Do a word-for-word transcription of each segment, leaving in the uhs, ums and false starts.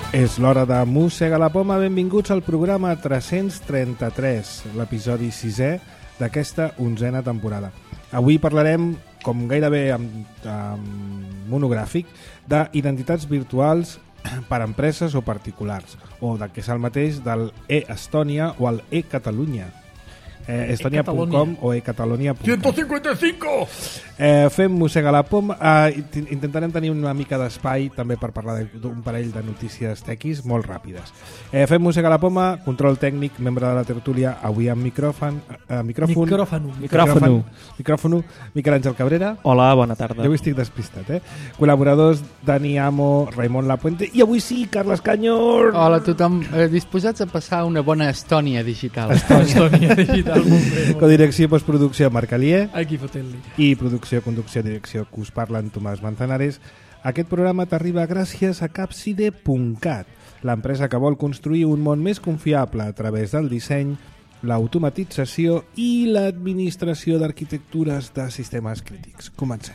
És l'hora de Mossega la Poma. Benvinguts al programa tres-cents trenta-tres, l'episodi sisè d'aquesta onzena temporada. Avui parlarem, com gairebé amb, amb monogràfic, d'identitats virtuals per a empreses o particulars, o del que és el mateix del e-Estònia o el e-Catalunya. Eh, Estonia punt com o e-Catalonia punt com. ciento cincuenta y cinco! Eh, fem Mossega la Poma. Eh, intentarem tenir una mica d'espai també per parlar d'un parell de notícies tequis molt ràpides. Eh, fem Mossega la Poma, control tècnic, membre de la tertúlia, avui amb micròfon, eh, micròfon, Micròfon. micròfon, micròfon, Miquel Àngel Cabrera. Hola, bona tarda. Jo avui estic despistat, eh? Col·laboradors, Dani Amo, Raimon Lapuente i avui sí, Carles Canyor. Hola a tothom, eh, disposats a passar una bona Estònia digital. Estònia digital. Codirecció i postproducció, Marc Alier. Aquí fotent-li. I producció, conducció, direcció, que us parlen Tomàs Manzanares. Aquest programa t'arriba gràcies a Capside punt cat, l'empresa que vol construir un món més confiable a través del disseny, l'automatització i l'administració d'arquitectures de sistemes crítics. Comencem.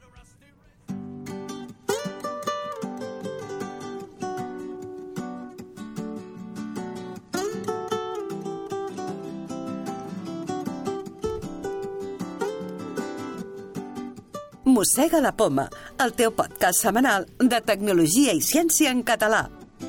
Mossega la Poma, el teu podcast setmanal de tecnologia i ciència en català.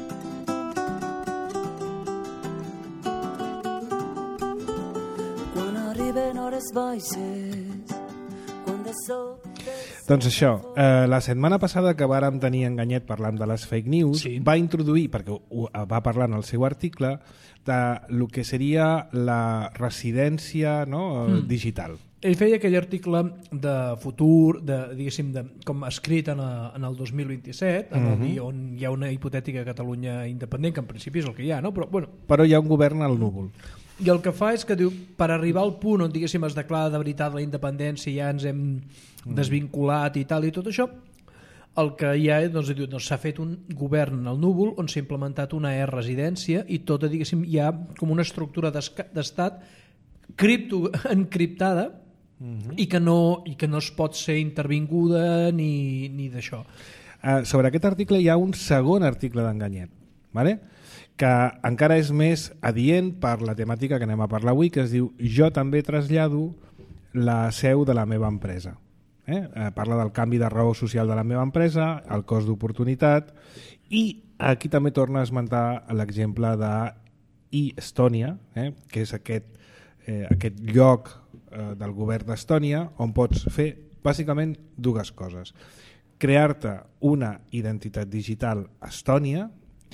Quan arriben hores baixes, quan de sobte... Doncs això, eh, la setmana passada que vàrem tenir Enganyet parlant de les fake news, Sí. va introduir, perquè ho, va parlar en el seu article, de lo que seria la residència, no, mm. digital. Ell feia aquell article de futur, de, diguéssim, de, com escrit en, a, en el dos mil vint-i-set, en el dia on hi ha una hipotètica Catalunya independent, que en principi és el que hi ha, no? Però, bueno, Però hi ha un govern al núvol. i el que fa és que diu, per arribar al punt on, diguéssim, es declara de veritat la independència, ja ens hem desvinculat i tal i tot això, el que hi ha doncs, diu, doncs, s'ha fet un govern al núvol on s'ha implementat una e-residència i tota, diguéssim, hi ha com una estructura d'estat cripto, encriptada, Uh-huh. i, que no, i que no es pot ser intervinguda ni, ni d'això. Uh, sobre aquest article hi ha un segon article d'Enganyet, ¿vale? Que encara és més adient per la temàtica que anem a parlar avui, que es diu Jo també trasllado la seu de la meva empresa. Eh? Uh, parla del canvi de raó social de la meva empresa, el cost d'oportunitat, i aquí també torna a esmentar l'exemple de e-Estònia, eh? Que és aquest, eh, aquest lloc del govern d'Estònia on pots fer bàsicament dues coses: crear-te una identitat digital a Estònia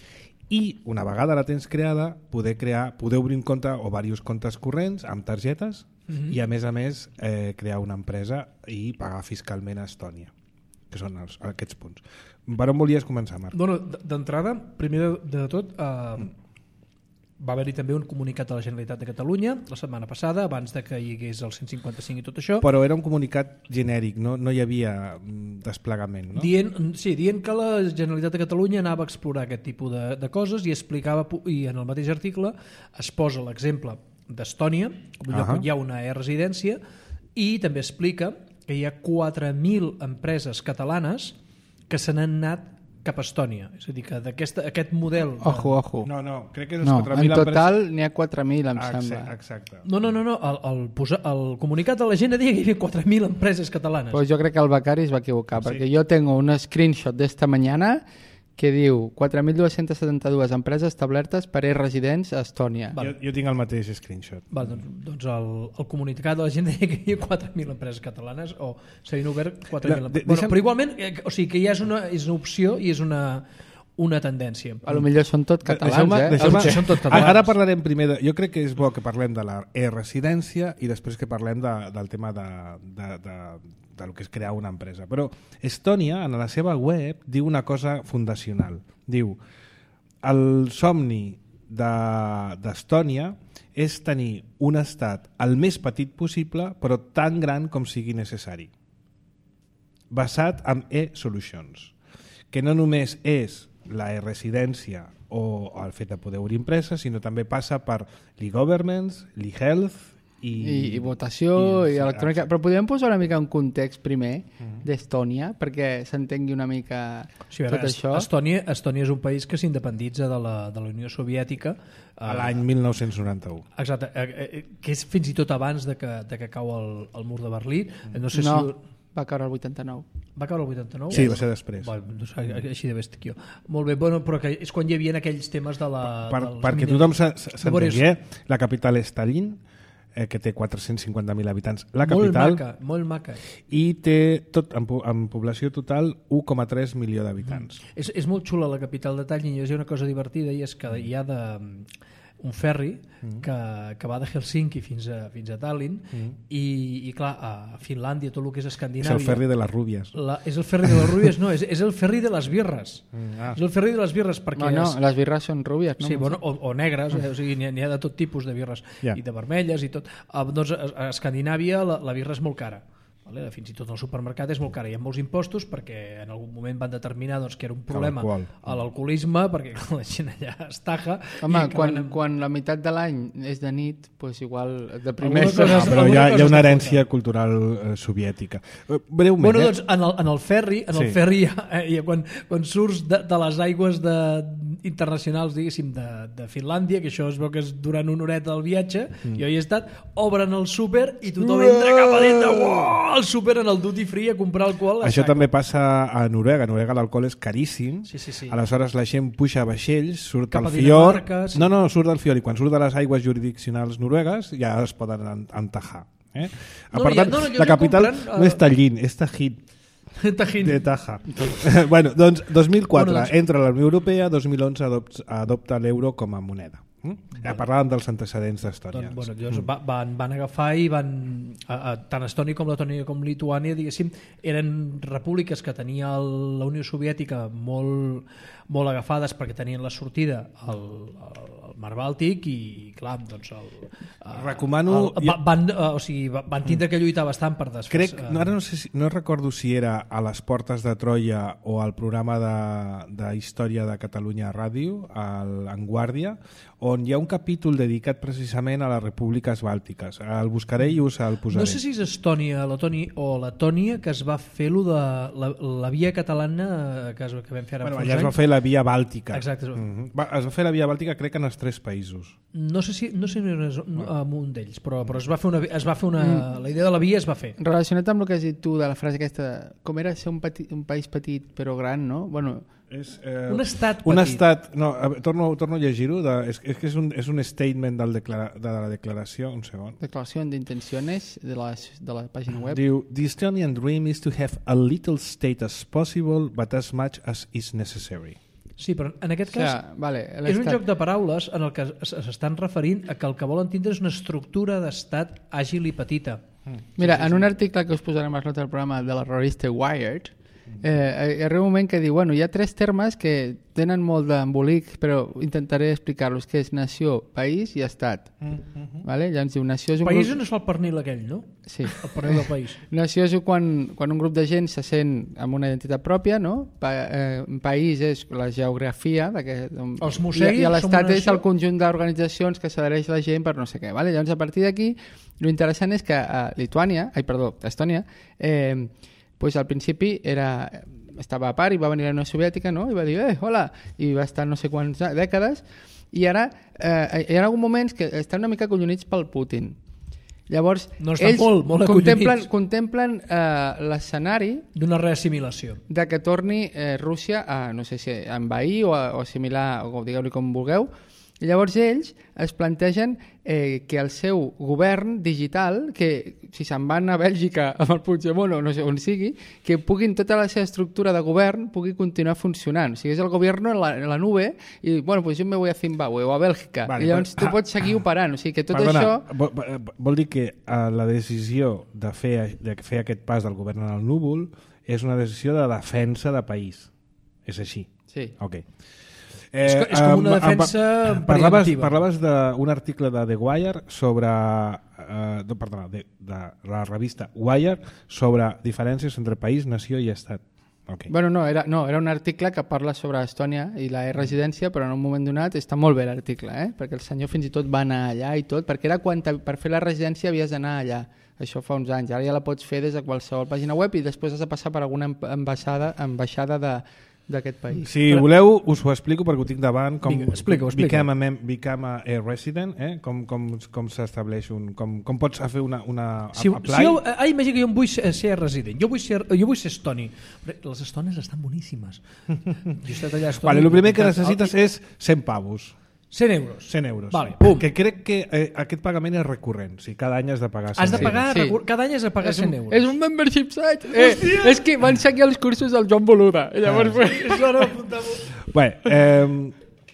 i una vegada la tens creada poder crear, poder obrir un compte o diversos comptes corrents amb targetes mm-hmm. i a més a més eh, crear una empresa i pagar fiscalment a Estònia, que són els, aquests punts. Per on volies començar, Marc? Bueno, d'entrada, primer de, de tot eh, mm. va haver-hi també un comunicat de la Generalitat de Catalunya la setmana passada, abans de que hi hagués el cent cinquanta-cinc i tot això. Però era un comunicat genèric, no, no hi havia desplegament, no? Dient, sí, dient que la Generalitat de Catalunya anava a explorar aquest tipus de, de coses i explicava, i en el mateix article es posa l'exemple d'Estònia, com un lloc uh-huh. on hi ha una e-residència, i també explica que hi ha quatre mil empreses catalanes que se n'han anat cap a Estònia. És a dir, que d'aquest model... De... Ojo, ojo. No, no, crec que és No, quatre en mil total empreses... n'hi ha quatre mil, em ah, sembla. Exacte. No, no, no, no. El, el, posa, el comunicat de la gent deia que hi havia quatre mil empreses catalanes. Pues jo crec que el becari es va equivocar, Sí. perquè jo tengo un screenshot d'esta mañana que diu quatre mil dos-cents setanta-dues empreses establertes per e-residents a Estònia. Jo, jo tinc el mateix screenshot. Val, doncs, doncs el, el comunicat de la gent deia que hi havia quatre mil empreses catalanes o s'havien obert quatre mil La- empreses. de- Bueno, deixa'm- però igualment, eh, o sigui que ja és una, és una opció i és una, una tendència. A lo millor són tot catalans, Deixeu-me- eh? deixeu-me- Els són tots catalans. Ara parlarem primer de... Jo crec que és bo que parlem de la e-residència i després que parlem de, del tema de, de, de, del que és crear una empresa. Però Estònia, en la seva web, diu una cosa fundacional. Diu, el somni d'Estònia és tenir un estat el més petit possible, però tan gran com sigui necessari, basat en e-solutions, que no només és la e-residència o el fet de poder obrir empreses, sinó també passa per l'e-governments, l'e-health i, I, i votació i, i electrònica, però podríem posar una mica un context primer mm. d'Estònia perquè s'entengui una mica sí, tot veure, això. Estònia, Estònia és un país que s'independitza de, la, de la Unió Soviètica a l'any mil nou-cents noranta-u. Exacte, eh, eh, que és fins i tot abans de que, de que cau el, el mur de Berlín. No, sé no si... va caure el vuitanta-nou. Va caure el vuitanta-nou? Sí, va ser després. Bueno, doncs, així de bèstic jo. Molt bé, bueno, però que és quan hi havia aquells temes de la... Per, dels perquè miners. tothom s'entengui, la capital és Tallinn, eh, que té quatre-cents cinquanta mil habitants. La capital... Molt maca, molt maca. I té, tot, en, en població total, u coma tres milió d'habitants. Mm. És, és molt xula la capital de Tallinn i hi ha una cosa divertida i és que hi ha de... un ferri mm. que, que va de Helsinki fins a, fins a Tallinn mm. i, i clar, a Finlàndia, tot el que és Escandinàvia... És el ferri de les rúbies. La, és el ferri de les rúbies, no, és, és el ferri de les birres. Mm, ah. És el ferri de les birres perquè... No, no, és... les birres són rúbies, no? Sí, bueno, o, o negres, eh? O sigui, n'hi ha, ha de tot tipus de birres, yeah. I de vermelles i tot. Ah, doncs a, a Escandinàvia la, la birra és molt cara. Vale? Fins i tot el supermercat és molt car. Hi ha molts impostos perquè en algun moment van determinar doncs, que era un problema a l'alcoholisme perquè la gent allà es taja. Home, quan, anem... quan la meitat de l'any és de nit, doncs igual deprimeix. Cosa, no, però hi ha, hi ha una herència cultural eh, soviètica. Breument, bueno, eh? doncs, en el, en el ferri, en el sí. ferri ja, ja, quan, quan surts de, de les aigües de, internacionals, diguéssim, de, de Finlàndia, que això es veu que és durant una horeta del viatge, mm. jo hi he estat, obren el súper i tothom entra cap a dintre, uah, el súper en el duty free a comprar alcohol. Això també passa a Noruega. A Noruega l'alcohol és caríssim. Sí, sí, sí. Aleshores la gent puja a vaixells, surt cap al fiord. Sí. No, no, surt del fiord i quan surt de les aigües jurisdiccionals noruegues ja es poden entajar. Eh? No, per tant, no, no, la capital compren, uh... no és Tallinn, és Tajín. Tajín. De Taja. bueno, doncs dos mil quatre bueno, doncs... entra a la Unió Europea, dos mil onze adopta, adopta l'euro com a moneda. Mm? Ja parlàvem dels antecedents d'Estònia. Doncs, bueno, llavors mm. van, van agafar i van, a, a, tant Estònia com Letònia com Lituània, diguéssim, eren repúbliques que tenia el, la Unió Soviètica molt, molt agafades perquè tenien la sortida al, al, al Mar Bàltic i, clar, doncs el, recomano... El, van, o sigui, van tindre que lluitar bastant per desfer. Crec, no, ara no, sé si, no recordo si era a les Portes de Troia o al programa de, de Història de Catalunya Ràdio, al Vanguardia, on hi ha un capítol dedicat precisament a les repúbliques bàltiques. El buscaré i us el posaré. No sé si és Estònia, Letònia o Letònia que es va fer lo de la, la via catalana que, es, que vam fer ara bueno, fa uns allà anys. es va fer la via bàltica. Exacte. Mm-hmm. va, es va fer la via bàltica crec en els tres països. No sé si no sé si és en un d'ells, però, però es va fer una, es va fer una mm. la idea de la via es va fer. Relacionat amb el que has dit tu de la frase aquesta, com era ser un, petit, un país petit però gran, no? Bueno, és, eh, un estat un petit. estat, no, a veure, torno, torno a llegir-ho, de, és, és que és un, és un statement del declara, de la declaració, un segon. Declaració d'intencions de, la, de la pàgina web. Diu, the Estonian dream is to have a little state as possible but as much as is necessary. Sí, però en aquest cas o sea, vale, és un joc de paraules en el que s'estan referint a que el que volen tindre és una estructura d'estat àgil i petita. Mira, en un article que us posarem a nota del programa de la revista Wired, eh, hi arriba un moment que diu, bueno, hi ha tres termes que tenen molt d'embolic, però intentaré explicar-los, que és nació, país i estat. Mm-hmm. Vale? Llavors diu, nació és un país grup... on es fa el pernil aquell, no? Sí. El pernil del país. Nació és quan, quan un grup de gent se sent amb una identitat pròpia, no? Pa, eh, país és la geografia, els museus, i, i l'estat és nació... el conjunt d'organitzacions que s'adhereix la gent per no sé què. Vale? Llavors, a partir d'aquí, l'interessant és que a Lituània, ai, perdó, a Estònia, eh, pues al principi era, estava a part i va venir la Unió Soviètica, no? I va dir, eh, hola, i va estar no sé quants dècades, i ara eh, hi ha alguns moments que estan una mica acollonits pel Putin. Llavors, no ells molt, molt contemplen, contemplen eh, l'escenari d'una reassimilació, de que torni eh, Rússia a, no sé si a envair o, a, o assimilar, o digueu-li com vulgueu. I llavors ells es plantegen eh, que el seu govern digital, que si se'n van a Bèlgica amb el Puigdemont o no sé on sigui, que puguin tota la seva estructura de govern pugui continuar funcionant. O sigui, és el govern en la, en la nube i, bueno, pues jo me voy a Zimbabue o a Bèlgica. Vale, I llavors però, tu pots seguir operant. O sigui, que tot perdona, això... Vol, vol dir que uh, la decisió de fer, de fer aquest pas del govern en el núvol és una decisió de defensa de país. És així? Sí. Ok. Eh, és, és com una defensa eh, parlaves, parlaves d'un article de The Wire sobre eh, de, perdona, de, de la revista Wire sobre diferències entre país, nació i estat. Okay. Bueno, no era, no, era un article que parla sobre Estònia i la residència, però en un moment donat està molt bé l'article, eh? Perquè el senyor fins i tot va anar allà i tot, perquè era quan per fer la residència havies d'anar allà. Això fa uns anys. Ara ja la pots fer des de qualsevol pàgina web i després has de passar per alguna ambaixada, ambaixada de d'aquest país. Si Però... voleu, us ho explico perquè ho tinc davant. Com Vinga, explica, explica. Become a, mem become a resident, eh? com, com, com s'estableix un... Com, com pots fer una, una si, apply? Si jo, ah, imagina que jo em vull ser, ser resident, jo vull ser, jo vull ser estoni. Les estones estan boníssimes. Jo he estat allà a Estònia. Vale, el primer que necessites el... és cent pavos. cent euros. cent euros. Vale, pum. Que crec que eh, aquest pagament és recurrent. O sigui, cada any has de pagar cent Has de pagar, Sí. sí. Cada any has de pagar És cent un, euros. és un membership site. Eh, és que van seguir els cursos del Joan Boluda. I llavors... Ah. És l'hora d'apuntar-ho. Bé, eh,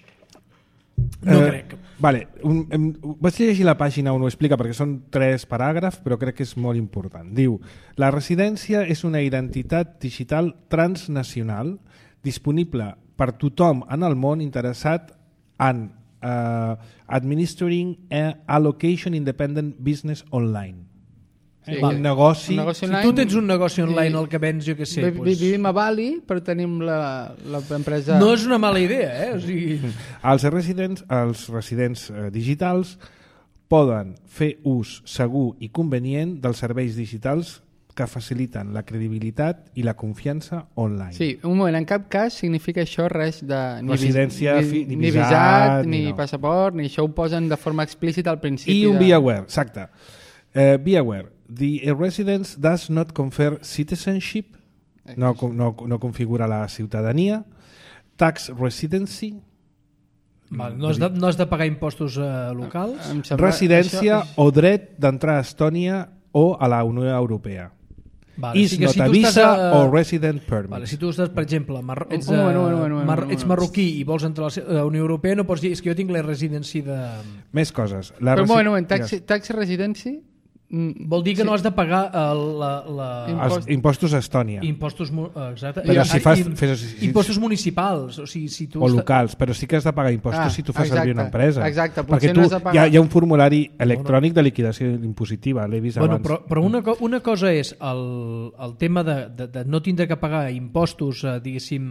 No eh, crec. Vale, un, em, vaig llegir la pàgina on ho explica perquè són tres paràgrafs, però crec que és molt important. Diu, la residència és una identitat digital transnacional disponible per tothom en el món interessat en uh, administering a allocation independent business online. Sí. Eh? Vale. Un negoci... Un negoci Si online, tu tens un negoci online i- el que vens, jo què sé, vi- doncs... Vivim a Bali, però tenim l'empresa... No és una mala idea, eh? O sigui... Els residents, els residents eh, digitals poden fer ús segur i convenient dels serveis digitals que faciliten la credibilitat i la confiança online. Sí, un moment, en cap cas significa això res de... Ni vis- Residència, ni, fi- ni, ni visat, visat, ni, ni no. passaport, ni això ho posen de forma explícita al principi. I un de... be aware, exacte. Uh, be aware, the residence does not confer citizenship, no, no, no configura la ciutadania, tax residency, Val, no, has de, no has de pagar impostos eh, locals. Em sembla- residència això- o dret d'entrar a Estònia o a la Unió Europea. Vale, Is o sigui que not si a tu visa estàs a- or resident permit. Vale, si tu estàs, per exemple, mar... ets, Un moment, un eh, moment, un moment, mar... un moment. ets marroquí i vols entrar a la Unió Europea, no pots dir, és que jo tinc la residència de... Més coses. La Però un resi- moment, un moment, tax, Digues. tax residency... mm, Vol dir que sí. no has de pagar el, la, la... Els impostos a Estònia. impostos, mu- eh, exacte. Però I- si fas- i- fes- si- impostos municipals, o sigui, si tu o esta- locals, però sí que has de pagar impostos Ah, si tu fas exacte, servir una empresa. exacte, perquè potser tu, no has de pagar- hi, ha, hi ha un formulari electrònic de liquidació impositiva, l'he vist Bueno, abans. però, però una, co- una cosa és el, el tema de, de, de no tindre que pagar impostos, eh, diguéssim,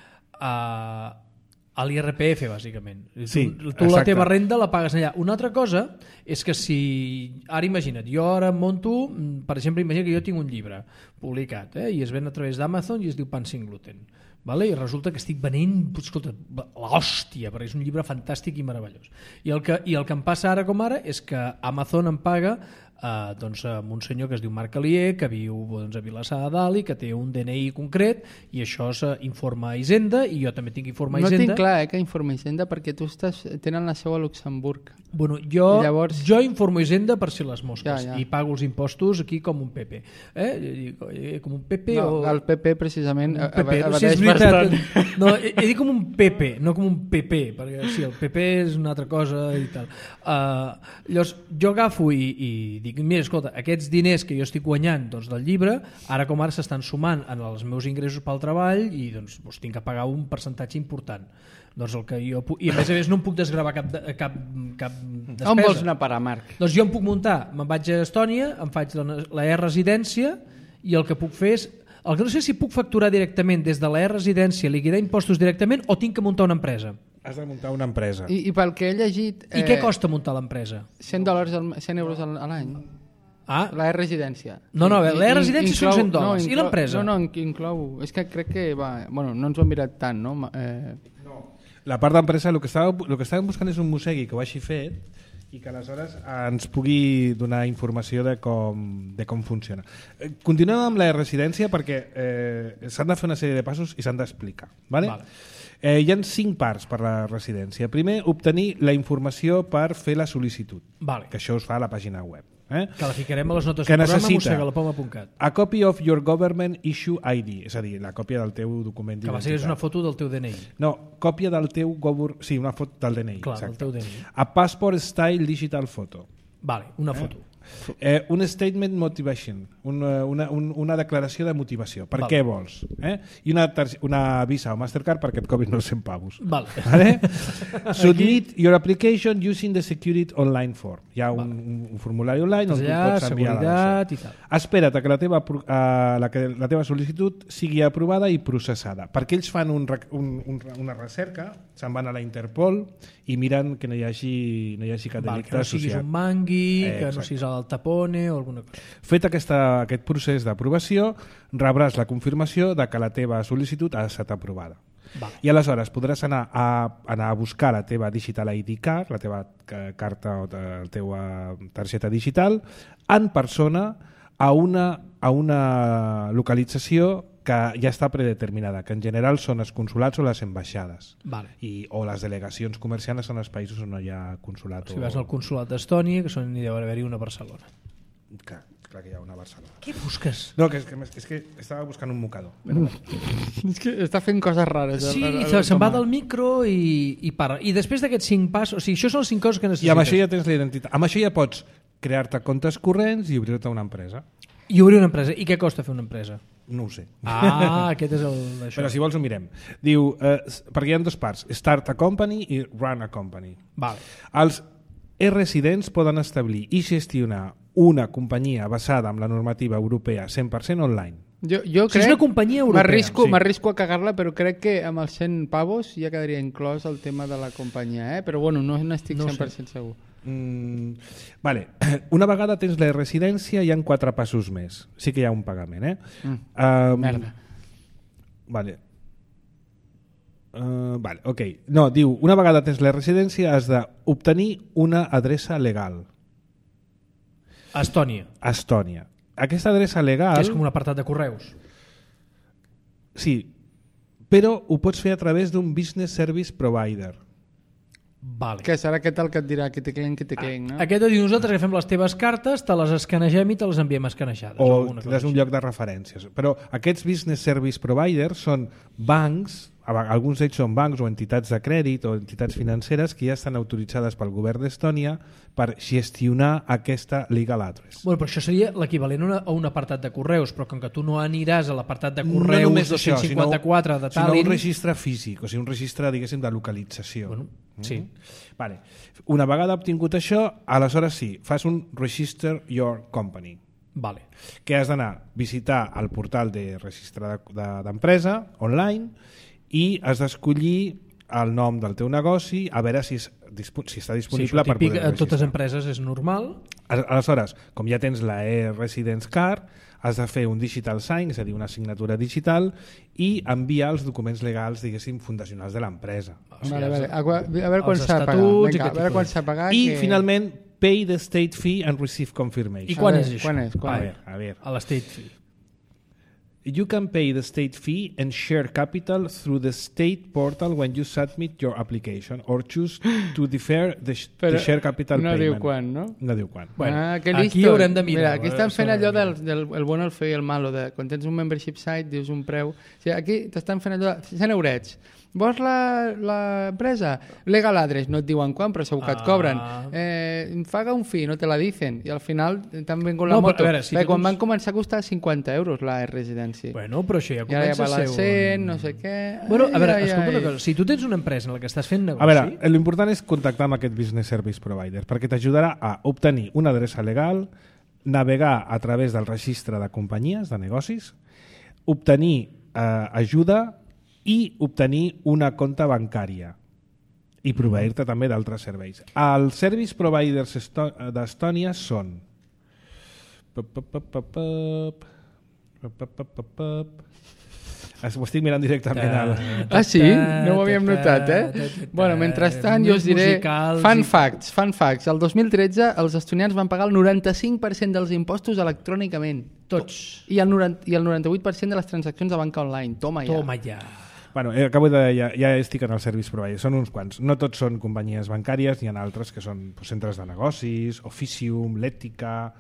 a, a l'I R P F, bàsicament. Sí, tu, tu la exacte. teva renda la pagues allà. Una altra cosa és que si... Ara imagina't, jo ara monto, mm, per exemple, imagina que jo tinc un llibre publicat, eh, i es ven a través d'Amazon i es diu Pan sin gluten. Vale? I resulta que estic venent, escolta, l'hòstia, perquè és un llibre fantàstic i meravellós. I el que, i el que em passa ara com ara és que Amazon em paga eh, doncs, amb un senyor que es diu Marc Alier, que viu doncs, a Vilassar de Dalt i que té un D N I concret, i això s'informa a Hisenda, i jo també tinc informa a No Hisenda. tinc clar eh, que informa Hisenda perquè tu estàs, tenen la seu a Luxemburg. Bueno, jo, Llavors- jo informo Hisenda per si les mosques Ja, ja. i pago els impostos aquí com un P P. Eh? Eh, Com un P P No, o... el P P precisament Un P P, eva- sí, és evadeix veritat. bastant. No, he, he dit com un P P, no com un P P, perquè sí, el P P és una altra cosa i tal. Uh, llavors, jo agafo i, i dic, mira, escolta, aquests diners que jo estic guanyant doncs, del llibre, ara com ara s'estan sumant en els meus ingressos pel treball i doncs, doncs tinc que pagar un percentatge important. Doncs el que jo puc... I a més a més no em puc desgravar cap, de- cap, cap despesa. On vols anar a parar, Marc? Doncs jo em puc muntar, me'n vaig a Estònia, em faig la, la e-residència i el que puc fer és... El que no sé si puc facturar directament des de la e-residència, liquidar impostos directament o tinc que muntar una empresa. Has de muntar una empresa. I, i pel que he llegit... I què costa muntar l'empresa? cent dòlars, al, cent euros al- a l'any. Ah, La residència. No, no, I- la i- residència són inclou- cent dòlars. I inclou- l'empresa? No, no, inclou... És que crec que va... Bueno, no ens ho hem mirat tant, no? Ma- Eh, La part d'empresa, el que estàvem, el que estàvem buscant és un mosegui que ho hagi fet i que aleshores ens pugui donar informació de com, de com funciona. Eh, Continuem amb la residència perquè eh, s'han de fer una sèrie de passos i s'han d'explicar. Vale? Vale. Eh, hi ha cinc parts per la residència. Primer, obtenir la informació per fer la sol·licitud, Vale. que això us fa a la pàgina web. Eh? Que la ficarem a les notes Que del programa necessita mossegalapoma punt cat. a copy of your government issue I D, és a dir, la còpia del teu document Que d'identitat. va ser és una foto del teu D N I. No, còpia del teu govern... Sí, una foto del D N I. Clar, exacte. del teu D N I. A passport style digital photo. Vale, una foto. Eh, un statement motivation, una, una, una declaració de motivació. Per Val. què vols? Eh? I una, una Visa o Mastercard perquè et cobrin els cent pavos. Vale. Vale? Submit your application using the Security Online form. Hi ha un, un, un formulari online on tu Allà, pots enviar la seguretat i tal. Espera't que la teva, uh, la, que la teva sol·licitud sigui aprovada i processada, perquè ells fan un, un, un, una recerca, se'n van a la Interpol i miren que no hi hagi, no hi hagi cap Val, delicte que no siguis associat. un mangui, Eh, que no exacte. siguis al tapone o alguna cosa. Fet aquesta, aquest procés d'aprovació, rebràs la confirmació de que la teva sol·licitud ha estat aprovada. Vale. I aleshores podràs anar a, anar a buscar la teva Digital I D Card, la teva eh, carta o la teva targeta digital, en persona a una, a una localització que ja està predeterminada, que en general són els consulats o les ambaixades. Vale. I, o les delegacions comercials són els països on no hi ha consulat. Si o... vas al consulat d'Estònia, que són, hi deu haver-hi una a Barcelona. Clar, clar que hi ha una a Barcelona. Què busques? No, que és que, és que estava buscant un mocador. És que està fent coses rares. Sí, el- el- se- el se'n va Tomàs. del micro i, i para. I després d'aquests cinc passos, o sigui, això són les cinc coses que I necessites. amb això ja tens la identitat. Amb això ja pots crear-te comptes corrents i obrir-te una empresa. I obrir una empresa. I què costa fer una empresa? No ho sé. Ah, aquest és el d'això. Però si vols ho mirem. Diu, eh, perquè hi ha dues parts, Start a Company i Run a Company. Vale. Els e-residents poden establir i gestionar una companyia basada en la normativa europea cent per cent online. Jo, jo Si és crec... una companyia europea. M'arrisco sí. m'arrisco a cagar-la, però crec que amb els cent pavos ja quedaria inclòs el tema de la companyia, eh? Però bueno, no n'estic No ho cent per cent segur. Mm, vale. Una vegada tens la residència hi ha quatre passos més. Sí que hi ha un pagament, eh? Mm. Um, Merda. Vale. Uh, vale, ok. No, diu, una vegada tens la residència has d'obtenir una adreça legal A Estònia, a Estònia. Aquesta adreça legal... que és com un apartat de correus. Sí, però ho pots fer a través d'un business service provider. Vale. Que serà aquest el que et dirà que te clenc, que te clenc, no? Aquest diu, nosaltres agafem les teves cartes, te les escanegem i te les enviem escanejades. O alguna cosa tindràs un així. lloc de referències. Però aquests business service providers són bancs, alguns d'ells són bancs o entitats de crèdit o entitats financeres que ja estan autoritzades pel govern d'Estònia per gestionar aquesta legal address. Bueno, però això seria l'equivalent a una- a un apartat de correus, però com que tu no aniràs a l'apartat de No correus només això, dos-cents cinquanta-quatre sinó, de sinó Tallinn... un registre físic, o sigui, un registre, diguéssim, de localització. Bueno, sí. Vale. Una vegada obtingut això, aleshores sí, fas un Register Your Company, Vale. que has d'anar a visitar el portal de registre de- de- d'empresa online i has d'escollir el nom del teu negoci a veure si, és, dispo- si està Sí, disponible això per típic, poder en totes les registrar. empreses és normal. Al- Aleshores, com ja tens la e-Residence Card, has de fer un digital sign, és a dir, una signatura digital, i enviar els documents legals, diguéssim, fundacionals de l'empresa. Vale, vale. A, a veure quan els s'ha de pagar. estatuts i Vinga, a aquest veure tipus quan de- s'ha de pagar. I, que... finalment, pay the state fee and receive confirmation. I quan A és veure, això? quan és? Quan A és? veure, a veure. A l'estate fee. You can pay the state fee and share capital through the state portal when you submit your application or choose to defer the, sh Però the share capital no payment. diu quan, no? No diu quan. Bueno, ah, que aquí listos. haurem de mirar, Mira, aquí eh, estan fent això allò haurem del, de del el bueno, el feo i el malo, de quan tens un membership site dius un preu. O sigui, aquí t'estan fent allò de cent eurets. Vols l'empresa? Legal address, no et diuen quan, però segur que et Ah. cobren. Eh, paga un fee, no te la dicen. I al final t'han vingut la No, però, moto. a veure, si Perquè tu quan tens- van començar a costar cinquanta euros la residencia. Bueno, però això ja I ara ja comença va a a ser cent, un... no sé què... Bueno, a veure, Ai, ai, escolta ai. una cosa. Si tu tens una empresa en la que estàs fent negoci... A veure, l'important és contactar amb aquest business service provider perquè t'ajudarà a obtenir una adreça legal, navegar a través del registre de companyies, de negocis, obtenir eh, ajuda i obtenir una compta bancària i proveir-te també d'altres serveis. Els service providers esto- d'Estònia són Pop, pop, pop, pop, pop. Pop, pop, pop, pop, pop. Es- Ho estic mirant directament al... Ah, sí? No ho havíem notat, eh? Bueno, mentrestant jo us diré... Fun facts, fun facts. El dos mil tretze els estonians van pagar el noranta-cinc per cent dels impostos electrònicament. Tots. I el, noranta, i el noranta-vuit per cent de les transaccions de banca online. Toma ja. Toma ja. Bueno, eh, acabo de... Ja, ja estic en el service provider. Són uns quants. No tots són companyies bancàries, n'hi ha altres que són pues, centres de negocis, Officium, l'Ètica,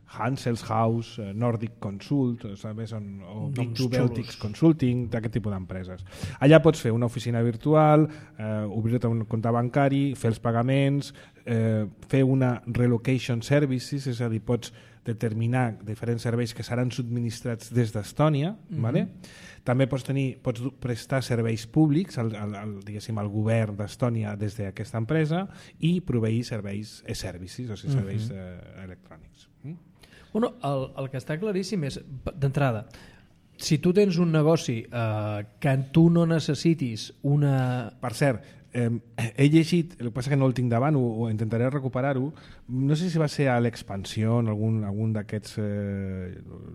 Hansels House, eh, Nordic Consult, saps? On, o Big Noms Two xulos. Baltics Consulting, d'aquest tipus d'empreses. Allà pots fer una oficina virtual, eh, obrir-te un compte bancari, fer els pagaments, eh, fer una relocation services, és a dir, pots determinar diferents serveis que seran subministrats des d'Estònia, mm-hmm. vale? També pots tenir, pots prestar serveis públics al, al, al, diguéssim, al govern d'Estònia des d'aquesta empresa i proveir serveis e-services, o sigui, serveis mm-hmm. eh, electrònics. Mm? Bueno, el, el que està claríssim és, d'entrada, si tu tens un negoci eh, que tu no necessitis una... Per cert, eh, he llegit, el que passa que no el tinc davant, o, o intentaré recuperar-ho, no sé si va ser a l'Expansió, en algun, algun d'aquests eh,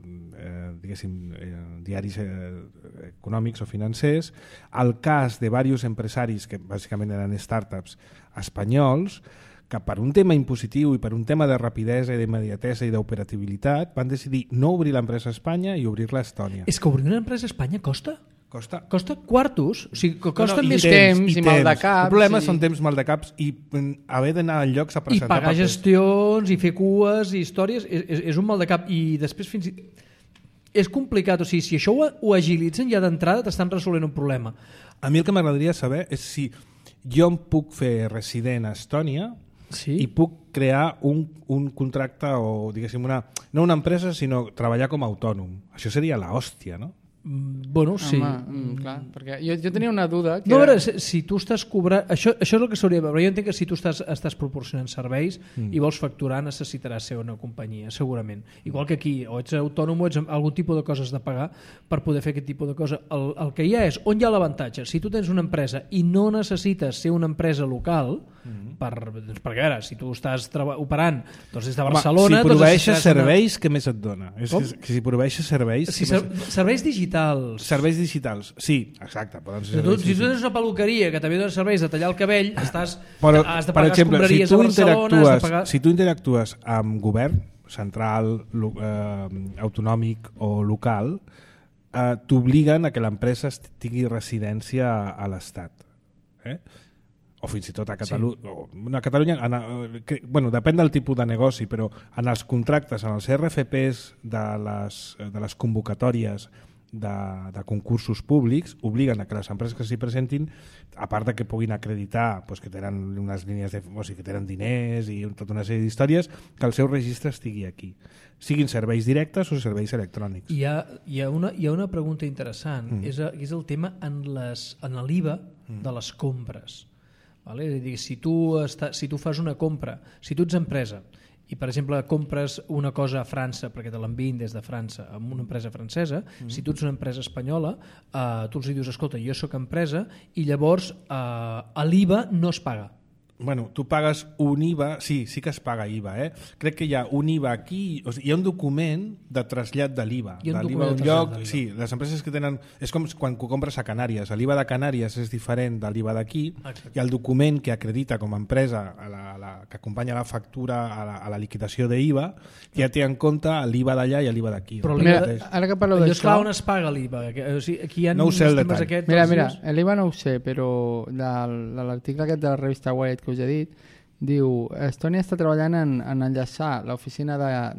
eh, diguéssim, eh, diaris eh, econòmics o financers, el cas de diversos empresaris, que bàsicament eren startups espanyols, que per un tema impositiu i per un tema de rapidesa i d'immediatesa i d'operativitat van decidir no obrir l'empresa a Espanya i obrir-la a Estònia. És que obrir una empresa a Espanya costa? Costa. Costa quartos, o sigui, que costa no, no, més i temps, i, i mal de caps. El problema i... són temps mal de caps i mm, haver d'anar a llocs a i presentar pagar papers. gestions i fer cues i històries és, és, és un mal de cap i després fins i... és complicat, o sigui, si això ho, ho agilitzen ja d'entrada t'estan resolent un problema. A mi el que m'agradaria saber és si jo em puc fer resident a Estònia Sí? i puc crear un, un contracte o diguéssim una, no una empresa sinó treballar com a autònom. Això seria la hòstia, no? Mm, bueno, sí. Home, mm, clar, perquè jo, jo tenia una duda que No, a era... veure, si, si tu estàs cobrant... Això, això és el que s'hauria de veure. Jo entenc que si tu estàs, estàs proporcionant serveis mm. i vols facturar, necessitaràs ser una companyia, segurament. Igual que aquí, o ets autònom o ets algun tipus de coses de pagar per poder fer aquest tipus de cosa. El, el que hi ha és, on hi ha l'avantatge? Si tu tens una empresa i no necessites ser una empresa local, mm. per, doncs, perquè, a veure, si tu estàs operant doncs des de Barcelona... Home, si proveeixes doncs serveis, una... què més et dona? És Com? que, que si proveeixes serveis... Si ser, més... Serveis digitals. Serveis digitals, sí, exacte. Poden ser Si tu, si tu digitals. tens una peluqueria que també dona serveis de tallar el cabell, estàs, Però, has de per pagar exemple, si escombraries tu, a Barcelona, has de interactues, pagar... si tu interactues amb govern central, lo, eh, autonòmic o local, eh, t'obliguen a que l'empresa tingui residència a, a l'Estat. Eh? O fins i tot a Catalunya. Sí. A Catalunya en, que, bueno, depèn del tipus de negoci, però en els contractes, en els R F Ps de les, de les convocatòries de, de concursos públics, obliguen a que les empreses que s'hi presentin, a part de que puguin acreditar pues, que tenen unes línies de, o sigui, que tenen diners i tota una sèrie d'històries, que el seu registre estigui aquí. Siguin serveis directes o serveis electrònics. Hi ha, hi ha, una, hi ha una pregunta interessant, mm. és, és el tema en l'I V A mm. de les compres. Vale? És a dir, si tu, està, si tu fas una compra, si tu ets empresa i per exemple compres una cosa a França perquè te l'enviïn des de França amb una empresa francesa, mm. si tu ets una empresa espanyola, eh, tu els dius, escolta, jo sóc empresa i llavors eh, l'I V A no es paga. Bueno, tu pagues un I V A, sí, sí que es paga I V A, eh? Crec que hi ha un I V A aquí, o sigui, hi ha un document de trasllat de l'I V A. Hi ha un de l'I V A document un de lloc, trasllat de l'I V A. sí, les empreses que tenen... És com quan ho compres a Canàries. L'I V A de Canàries és diferent de l'I V A d'aquí. Hi ha el document que acredita com a empresa, a la, a la, que acompanya la factura a la, a la liquidació de I V A, que ja té en compte l'I V A d'allà i l'I V A d'aquí. Però Mira, ara que parleu Allò és clar d'això... on es paga l'I V A. O sigui, aquí hi ha No ho sé el els temes detall. aquests. Mira, dels mira, dies. l'I V A no ho sé, però de, de l'article aquest de la revista Wired que us he dit, diu, Estònia està treballant en, en enllaçar l'oficina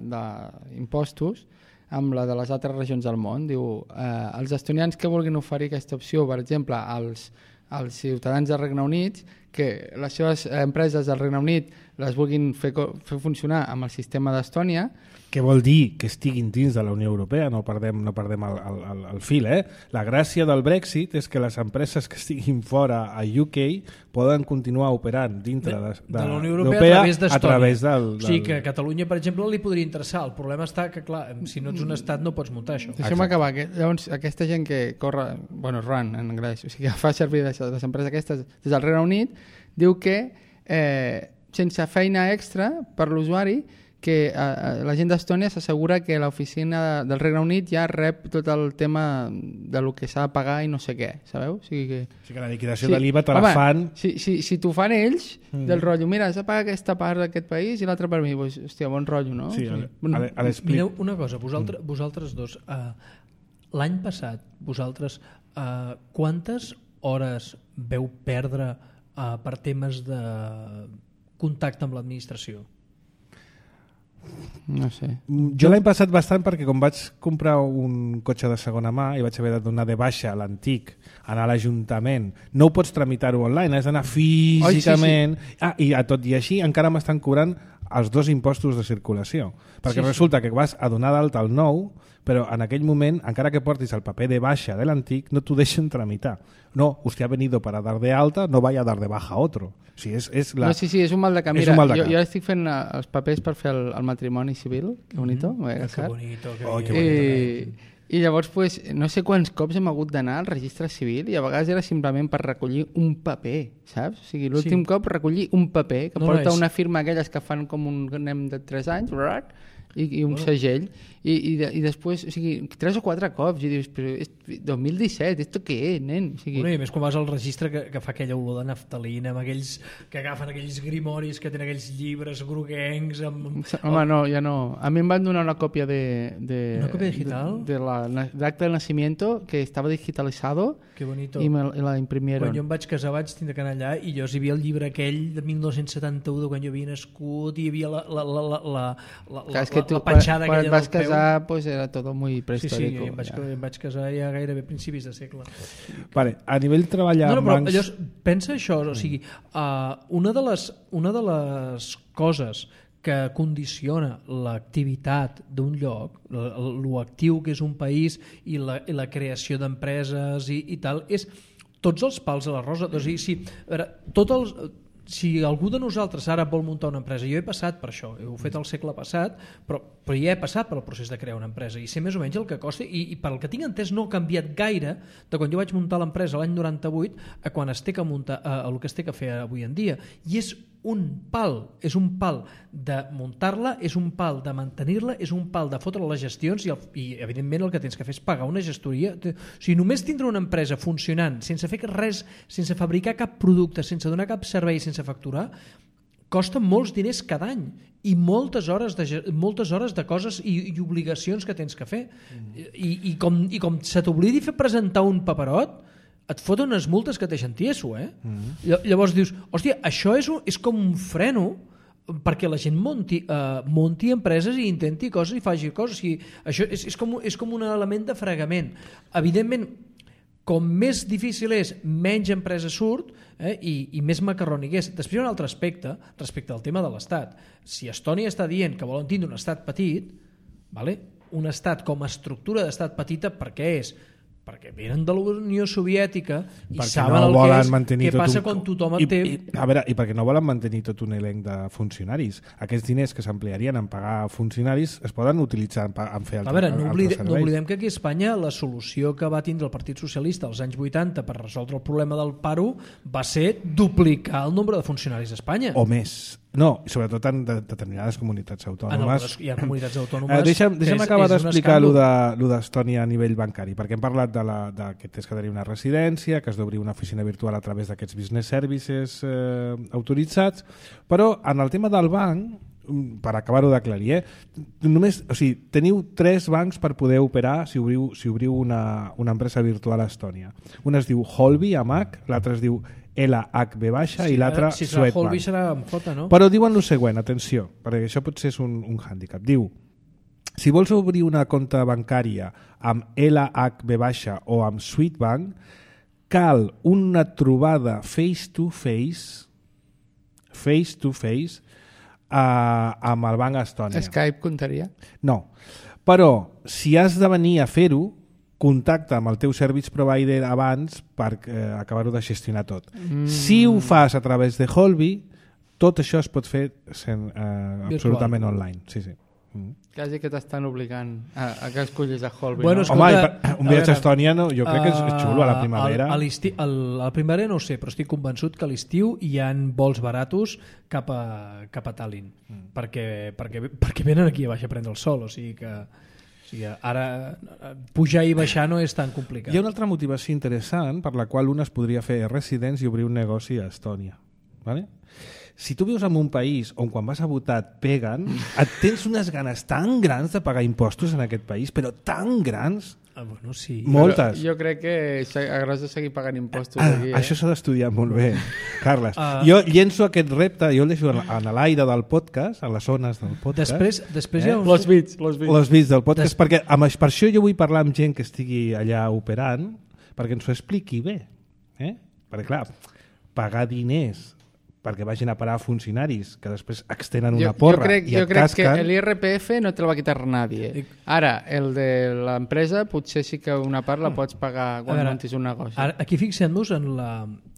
d'impostos amb la de les altres regions del món. Diu, eh, els estonians que vulguin oferir aquesta opció, per exemple, als, als ciutadans del Regne Unit, que les seves empreses del Regne Unit les vulguin fer, fer funcionar amb el sistema d'Estònia, Què vol dir que estiguin dins de la Unió Europea? No perdem, no perdem el, el, el fil. Eh? La gràcia del Brexit és que les empreses que estiguin fora a U K poden continuar operant dintre de, de, de la Unió Europea, Europea a través d'Estònia. del, del... O sigui que a Catalunya, per exemple, li podria interessar. El problema està que, clar, si no ets un estat no pots muntar això. Deixa'm acabar. Que, llavors, aquesta gent que corre, bueno, run en anglès, o sigui, que fa servir les, les empreses aquestes des del Regne Unit, diu que eh, sense feina extra per l'usuari, que eh, la gent d'Estònia s'assegura que l'oficina del Regne Unit ja rep tot el tema de lo que s'ha de pagar i no sé què, sabeu? O sigui que... O sigui que la liquidació sí. de l'I V A te la Home, fan... Si, si, si t'ho fan ells, mm. del rotllo, mira, has de pagar aquesta part d'aquest país i l'altra per mi, doncs, hòstia, bon rotllo, no? Sí, o sigui, a, a, a l'explic... Mireu una cosa, vosaltres, vosaltres dos, uh, l'any passat, vosaltres, uh, quantes hores veu perdre uh, per temes de contacte amb l'administració? No sé. Jo l'any passat bastant perquè com vaig comprar un cotxe de segona mà i vaig haver de donar de baixa a l'antic, anar a l'Ajuntament, no ho pots tramitar-ho online, has d'anar físicament. Ai, sí, sí. Ah, i a tot i així encara m'estan cobrant els dos impostos de circulació, perquè sí, resulta sí. que vas a donar d'alta el nou, però en aquell moment, encara que portis el paper de baixa de l'antic, no t'ho deixen tramitar. No, usted ha venido para dar de alta, no vaya a dar de baja a otro. O sigui, és, és la... No, sí, sí, és un mal de cap. Mira, jo, jo estic fent els papers per fer el, el matrimoni civil, que bonito, mm -hmm. que bonito, que oh, bonito. I, I llavors, pues, no sé quants cops hem hagut d'anar al registre civil i a vegades era simplement per recollir un paper, saps? O sigui, l'últim sí. cop recollir un paper que no porta és. una firma aquelles que fan com un nen de tres anys, i, i un bueno. segell i, i, de, i després, o sigui, tres o quatre cops i dius, però és dos mil disset esto què és, nen? O sigui... Bueno, i a més quan vas al registre que, que fa aquella olor de naftalina amb aquells que agafen aquells grimoris que tenen aquells llibres groguencs amb... Home, no, ja no. A mi em van donar una còpia de... de ¿Una còpia digital? De, de la, de acta de nacimiento que estava digitalitzado. Qué bonito. I me la imprimieron. Quan jo em vaig casar vaig tindre que anar allà i jo hi havia el llibre aquell de mil nou-cents setanta-u de quan jo havia nascut i hi havia la, la, la, la, la, la, Clar, és que tu, la petjada quan, aquella quan et vas del casar peu. pues era tot muy prehistórico. Sí, sí, em vaig, ja. em vaig casar ja gairebé a principis de segle. Vale, a nivell treballar no, no, però bancs... allò, pensa això, o sigui, uh, una, de les, una de les coses que condiciona l'activitat d'un lloc, l'actiu que és un país i la, i la creació d'empreses i, i tal, és tots els pals a la rosa. O sigui, si, a veure, tot els, si algú de nosaltres ara vol muntar una empresa, jo he passat per això, ho he fet el segle passat, però, però ja he passat pel procés de crear una empresa i sé més o menys el que costa i, i per el que tinc entès no ha canviat gaire de quan jo vaig muntar l'empresa l'any noranta-vuit a quan es té que muntar, a, a el que es té que fer avui en dia. I és un pal, és un pal de muntar-la, és un pal de mantenir-la, és un pal de fotre les gestions i, el, i evidentment el que tens que fer és pagar una gestoria. O sigui, només tindre una empresa funcionant sense fer res, sense fabricar cap producte, sense donar cap servei, sense facturar, costa molts diners cada any i moltes hores de, moltes hores de coses i, i obligacions que tens que fer. Mm. I, i, com, i com se t'oblidi fer presentar un paperot, et foten unes multes que et deixen tieso, eh? Mm. Llavors dius, hòstia, això és, un, és com un freno perquè la gent munti, uh, munti empreses i intenti coses i faci coses. O sigui, això és, és, com, és com un element de fregament. Evidentment, com més difícil és, menys empresa surt eh, i, i més macarrònic és. Després hi ha un altre aspecte respecte al tema de l'Estat. Si Estònia està dient que volen tindre un estat petit, vale? Un estat com a estructura d'estat petita, per què és? Perquè venen de la Unió Soviètica i perquè saben no el que és, què passa un... quan tothom I, té... I, a veure, i perquè no volen mantenir tot un elenc de funcionaris. Aquests diners que s'ampliarien en pagar funcionaris es poden utilitzar en, en fer altres, a veure, no, oblide, altres no oblidem que aquí a Espanya la solució que va tindre el Partit Socialista als anys vuitanta per resoldre el problema del paro va ser duplicar el nombre de funcionaris a Espanya. O més. No, sobretot en de, determinades comunitats autònomes. Ah, no, hi ha comunitats autònomes... Eh, deixa'm deixa'm acabar d'explicar allò d'Estònia a nivell bancari, perquè hem parlat de, la, de que tens que tenir una residència, que has d'obrir una oficina virtual a través d'aquests business services eh, autoritzats, però en el tema del banc, per acabar-ho d'aclarir, eh, només, o sigui, teniu tres bancs per poder operar si obriu, si obriu una, una empresa virtual a Estònia. Un es diu Holby, amb H, l'altre es diu L H B baixa sí, i l'altre si Swedbank. Holby serà amb J, no? Però diuen el següent, atenció, perquè això potser és un, un hàndicap. Diu, si vols obrir una compta bancària amb L H B baixa o amb Swedbank, cal una trobada face-to-face face-to-face uh, amb el Banc Estònia. Skype comptaria? No, però si has de venir a fer-ho, contacta amb el teu service provider abans per eh, acabar-ho de gestionar tot. Mm. Si ho fas a través de Holby, tot això es pot fer sent, eh, absolutament online. Sí, sí. Mm. Quasi que t'estan obligant a, a que escollis a Holby. Bueno, no? Home, escolta, un viatge a Estònia no, jo crec que és xulo a la primavera. A, a, a la primavera no ho sé, però estic convençut que a l'estiu hi ha vols baratos cap a, cap a Tallinn, mm. perquè, perquè, perquè venen aquí a baix a prendre el sol, o sigui que... O sigui, ara pujar i baixar no és tan complicat. Hi ha una altra motivació interessant per la qual un es podria fer residents i obrir un negoci a Estònia. Vale? Si tu vius en un país on quan vas a votar et peguen, et tens unes ganes tan grans de pagar impostos en aquest país, però tan grans... Ah, bueno, sí. Moltes. Però jo crec que hauràs de seguir pagant impostos Ah, aquí. Eh? això s'ha d'estudiar molt bé, Carles. Uh, jo llenço aquest repte, jo el deixo en l'aire del podcast, a les zones del podcast. Després, després Eh? hi ha un... Los bits, los bits. Les bits del podcast, Des... perquè amb, per això jo vull parlar amb gent que estigui allà operant, perquè ens ho expliqui bé. Eh? Perquè, clar, pagar diners perquè vagin a parar funcionaris que després extenen una jo, porra jo crec, i jo et crec casquen... que l'I R P F no te el va quitar nadie. Ara, el de l'empresa potser sí que una part la pots pagar quan veure, muntis un negoci. Ara, aquí fixem-nos en la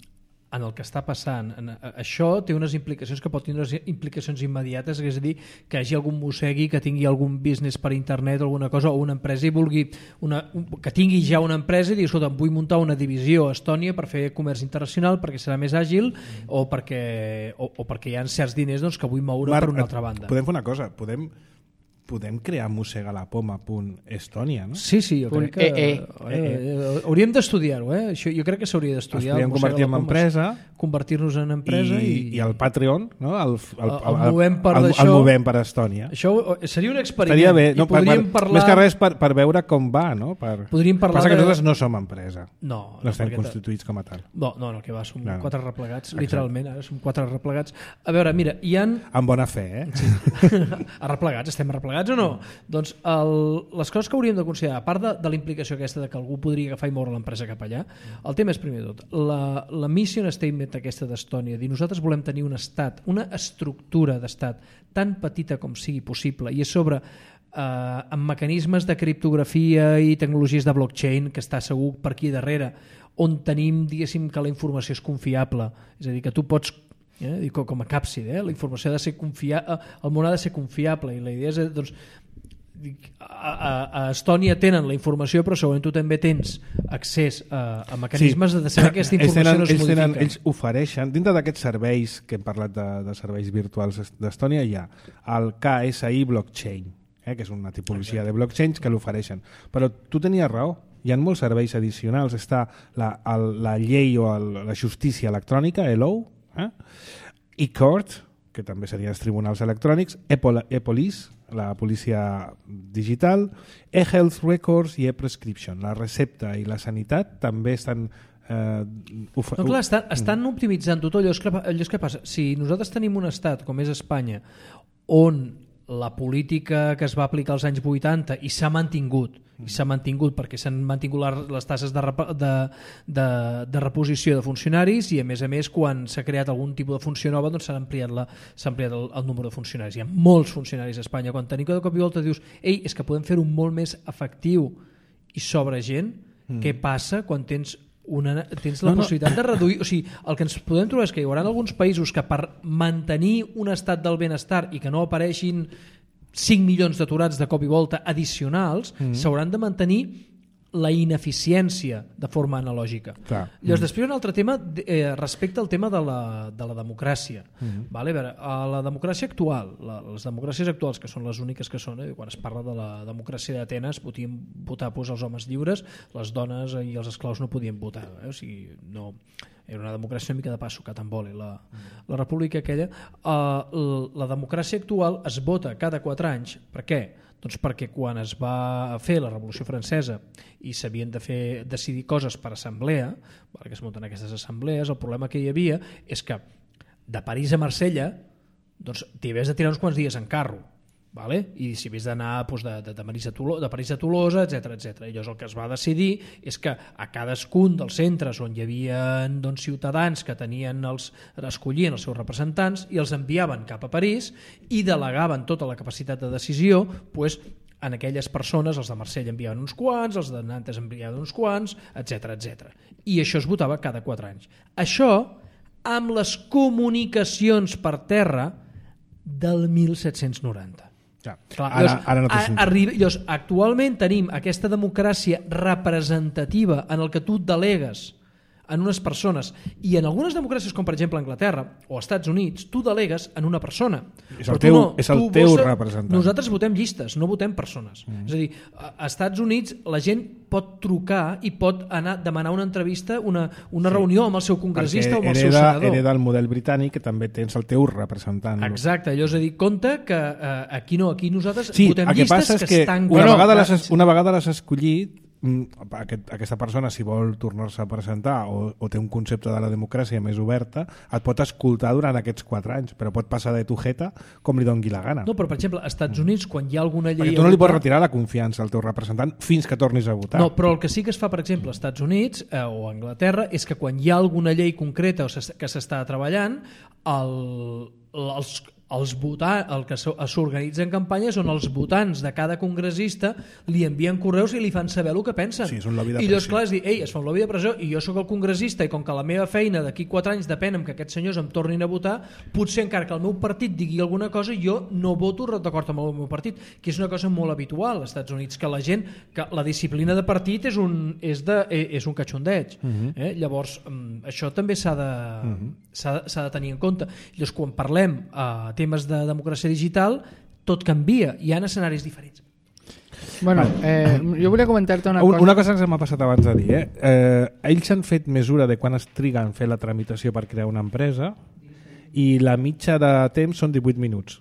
en el que està passant. En, això té unes implicacions que pot tenir unes implicacions immediates, és a dir, que hi hagi algun mossegui que tingui algun business per internet o alguna cosa, o una empresa i vulgui una, un, que tingui ja una empresa i digui, escolta, vull muntar una divisió a Estònia per fer comerç internacional perquè serà més àgil o perquè, o, o perquè hi ha certs diners doncs, que vull moure Marc, per una altra banda. Podem fer una cosa, podem podem crear mossegalapoma punt estònia, no? Sí, sí, jo Punt crec que... E E. Eh, eh, hauríem d'estudiar-ho, eh? Això, jo crec que s'hauria Ens d'estudiar. podríem convertir en empresa convertir-nos en empresa i, i, i el Patreon, no? el, el, El- el movem per el, d'això. el movem per Estònia. Això seria un experiment. Estaria bé, I no, per, podríem per, parlar... més que res per, per veure com va, no? Per... Podríem parlar Passa que de- nosaltres no som empresa, No, no, no, estem perquè- constituïts com a tal. No, no, no, que va, som No, no. quatre replegats, literalment, ara som quatre replegats. A veure, mira, hi han... Amb bona fe, eh? Sí. arreplegats, estem arreplegats o no? Doncs el, les coses que hauríem de considerar, a part de, de la implicació aquesta de que algú podria agafar i moure l'empresa cap allà, el tema és, primer de tot, la, la mission statement aquesta d'Estònia, dir nosaltres volem tenir un estat, una estructura d'estat tan petita com sigui possible i a sobre eh, amb mecanismes de criptografia i tecnologies de blockchain que està segur per aquí darrere, on tenim, diguéssim, que la informació és confiable, és a dir, que tu pots eh, dic, com a càpsid, eh, la informació ha de ser confiable, el món ha de ser confiable i la idea és, doncs, dic, a, a, a Estònia tenen la informació però segurament tu també tens accés a, a mecanismes sí. de saber que aquesta Ells informació tenen, no es ells, modifica. tenen, ells ofereixen, dintre d'aquests serveis que hem parlat de, de serveis virtuals d'Estònia, hi ha el K S I Blockchain, eh, que és una tipologia de blockchains que l'ofereixen. Però tu tenies raó, hi ha molts serveis addicionals. Està la, el, la llei o el, la justícia electrònica, E L O, eh? e-court, que també serien els tribunals electrònics, e-police, la policia digital, e-health records i e-prescription. La recepta i la sanitat també estan... Eh, No, clar, estan, estan optimitzant tot allò. És que, allò és que passa. Si nosaltres tenim un estat com és Espanya, on la política que es va aplicar als anys vuitanta i s'ha mantingut, i s'ha mantingut perquè s'han mantingut les tasses de, rep de, de, de reposició de funcionaris i a més a més quan s'ha creat algun tipus de funció nova doncs s'ha ampliat, la, s'ha ampliat el, el número de funcionaris. Hi ha molts funcionaris a Espanya. Quan tenim de cop i volta dius ei, és que podem fer-ho molt més efectiu i sobre gent, mm. què passa quan tens una, tens la no, no. possibilitat de reduir, o sigui, el que ens podem trobar és que hi haurà alguns països que per mantenir un estat del benestar i que no apareixin cinc milions d'aturats de cop i volta addicionals, s'hauran mm. de mantenir la ineficiència de forma analògica. Clar. Llavors, Mm. després un altre tema eh, respecte al tema de la, de la democràcia. Mm. Vale? A veure, a la democràcia actual, la, les democràcies actuals, que són les úniques que són, eh, quan es parla de la democràcia d'Atenes, podien votar doncs, els homes lliures, les dones i els esclaus no podien votar. Eh? O sigui, no... Era una democràcia una mica de passo, catambole, la, la república aquella. Uh, la democràcia actual es vota cada quatre anys. Per què? Doncs perquè quan es va fer la Revolució Francesa i s'havien de fer decidir coses per assemblea, perquè es munten aquestes assemblees, el problema que hi havia és que de París a Marsella doncs, t'hi havies de tirar uns quants dies en carro. Vale? I si havies d'anar doncs, de, de, de, París a Tolosa, de París a Tolosa, etcètera etcètera. I llavors el que es va decidir és que a cadascun dels centres on hi havia doncs, ciutadans que tenien els, escollien els seus representants i els enviaven cap a París i delegaven tota la capacitat de decisió doncs, en aquelles persones. Els de Marsella enviaven uns quants, els de Nantes enviaven uns quants, etcètera etcètera. I això es votava cada quatre anys. Això amb les comunicacions per terra del mil set-cents noranta. Ja. Clar, Ara, llavors, ara no té a- sentit. arriba, llavors, actualment tenim aquesta democràcia representativa en el que tu delegues en unes persones i en algunes democràcies com per exemple Anglaterra o Estats Units tu delegues en una persona. És el Però tu teu- no, és el tu teu votes- representant. Nosaltres votem llistes, no votem persones. Mm. És a dir, a Estats Units la gent pot trucar i pot anar demanar una entrevista, una, una sí. reunió amb el seu congressista o amb el seu hereda, senador. hereda el model britànic que també tens el teu representant. Exacte, allò és a dir, compte que eh, aquí no, aquí nosaltres Sí, votem el que llistes passa és que, que estan... una, Bueno, vegada clar, les, una vegada l'has escollit aquest, aquesta persona, si vol tornar-se a presentar o, o té un concepte de la democràcia més oberta, et pot escoltar durant aquests quatre anys, però pot passar de tujeta com li doni la gana. No, però per exemple, als Estats Units, quan hi ha alguna llei... Perquè tu no li pots retirar la confiança al teu representant fins que tornis a votar. No, però el que sí que es fa, per exemple, als Estats Units eh, o a Anglaterra, és que quan hi ha alguna llei concreta o que s'està treballant, el, els... els votants, el que s'organitzen campanyes on els votants de cada congressista li envien correus i li fan saber el que pensen. Sí, és un lobby de I llavors, pressió. clar, es diu, ei, es fa un lobby de pressió i jo sóc el congressista i com que la meva feina d'aquí quatre anys depèn que aquests senyors em tornin a votar, potser encara que el meu partit digui alguna cosa, jo no voto d'acord amb el meu partit, que és una cosa molt habitual als Estats Units, que la gent, que la disciplina de partit és un, és de, és un catxondeig. Uh -huh. eh? Llavors, això també s'ha de, uh -huh. s'ha, s'ha de tenir en compte. Llavors, quan parlem a temes de democràcia digital, tot canvia, hi ha escenaris diferents. Bueno, eh, jo volia comentar-te una cosa. Una cosa que se m'ha passat abans de dir, eh? Eh, ells han fet mesura de quan es triga en fer la tramitació per crear una empresa i la mitja de temps són divuit minuts.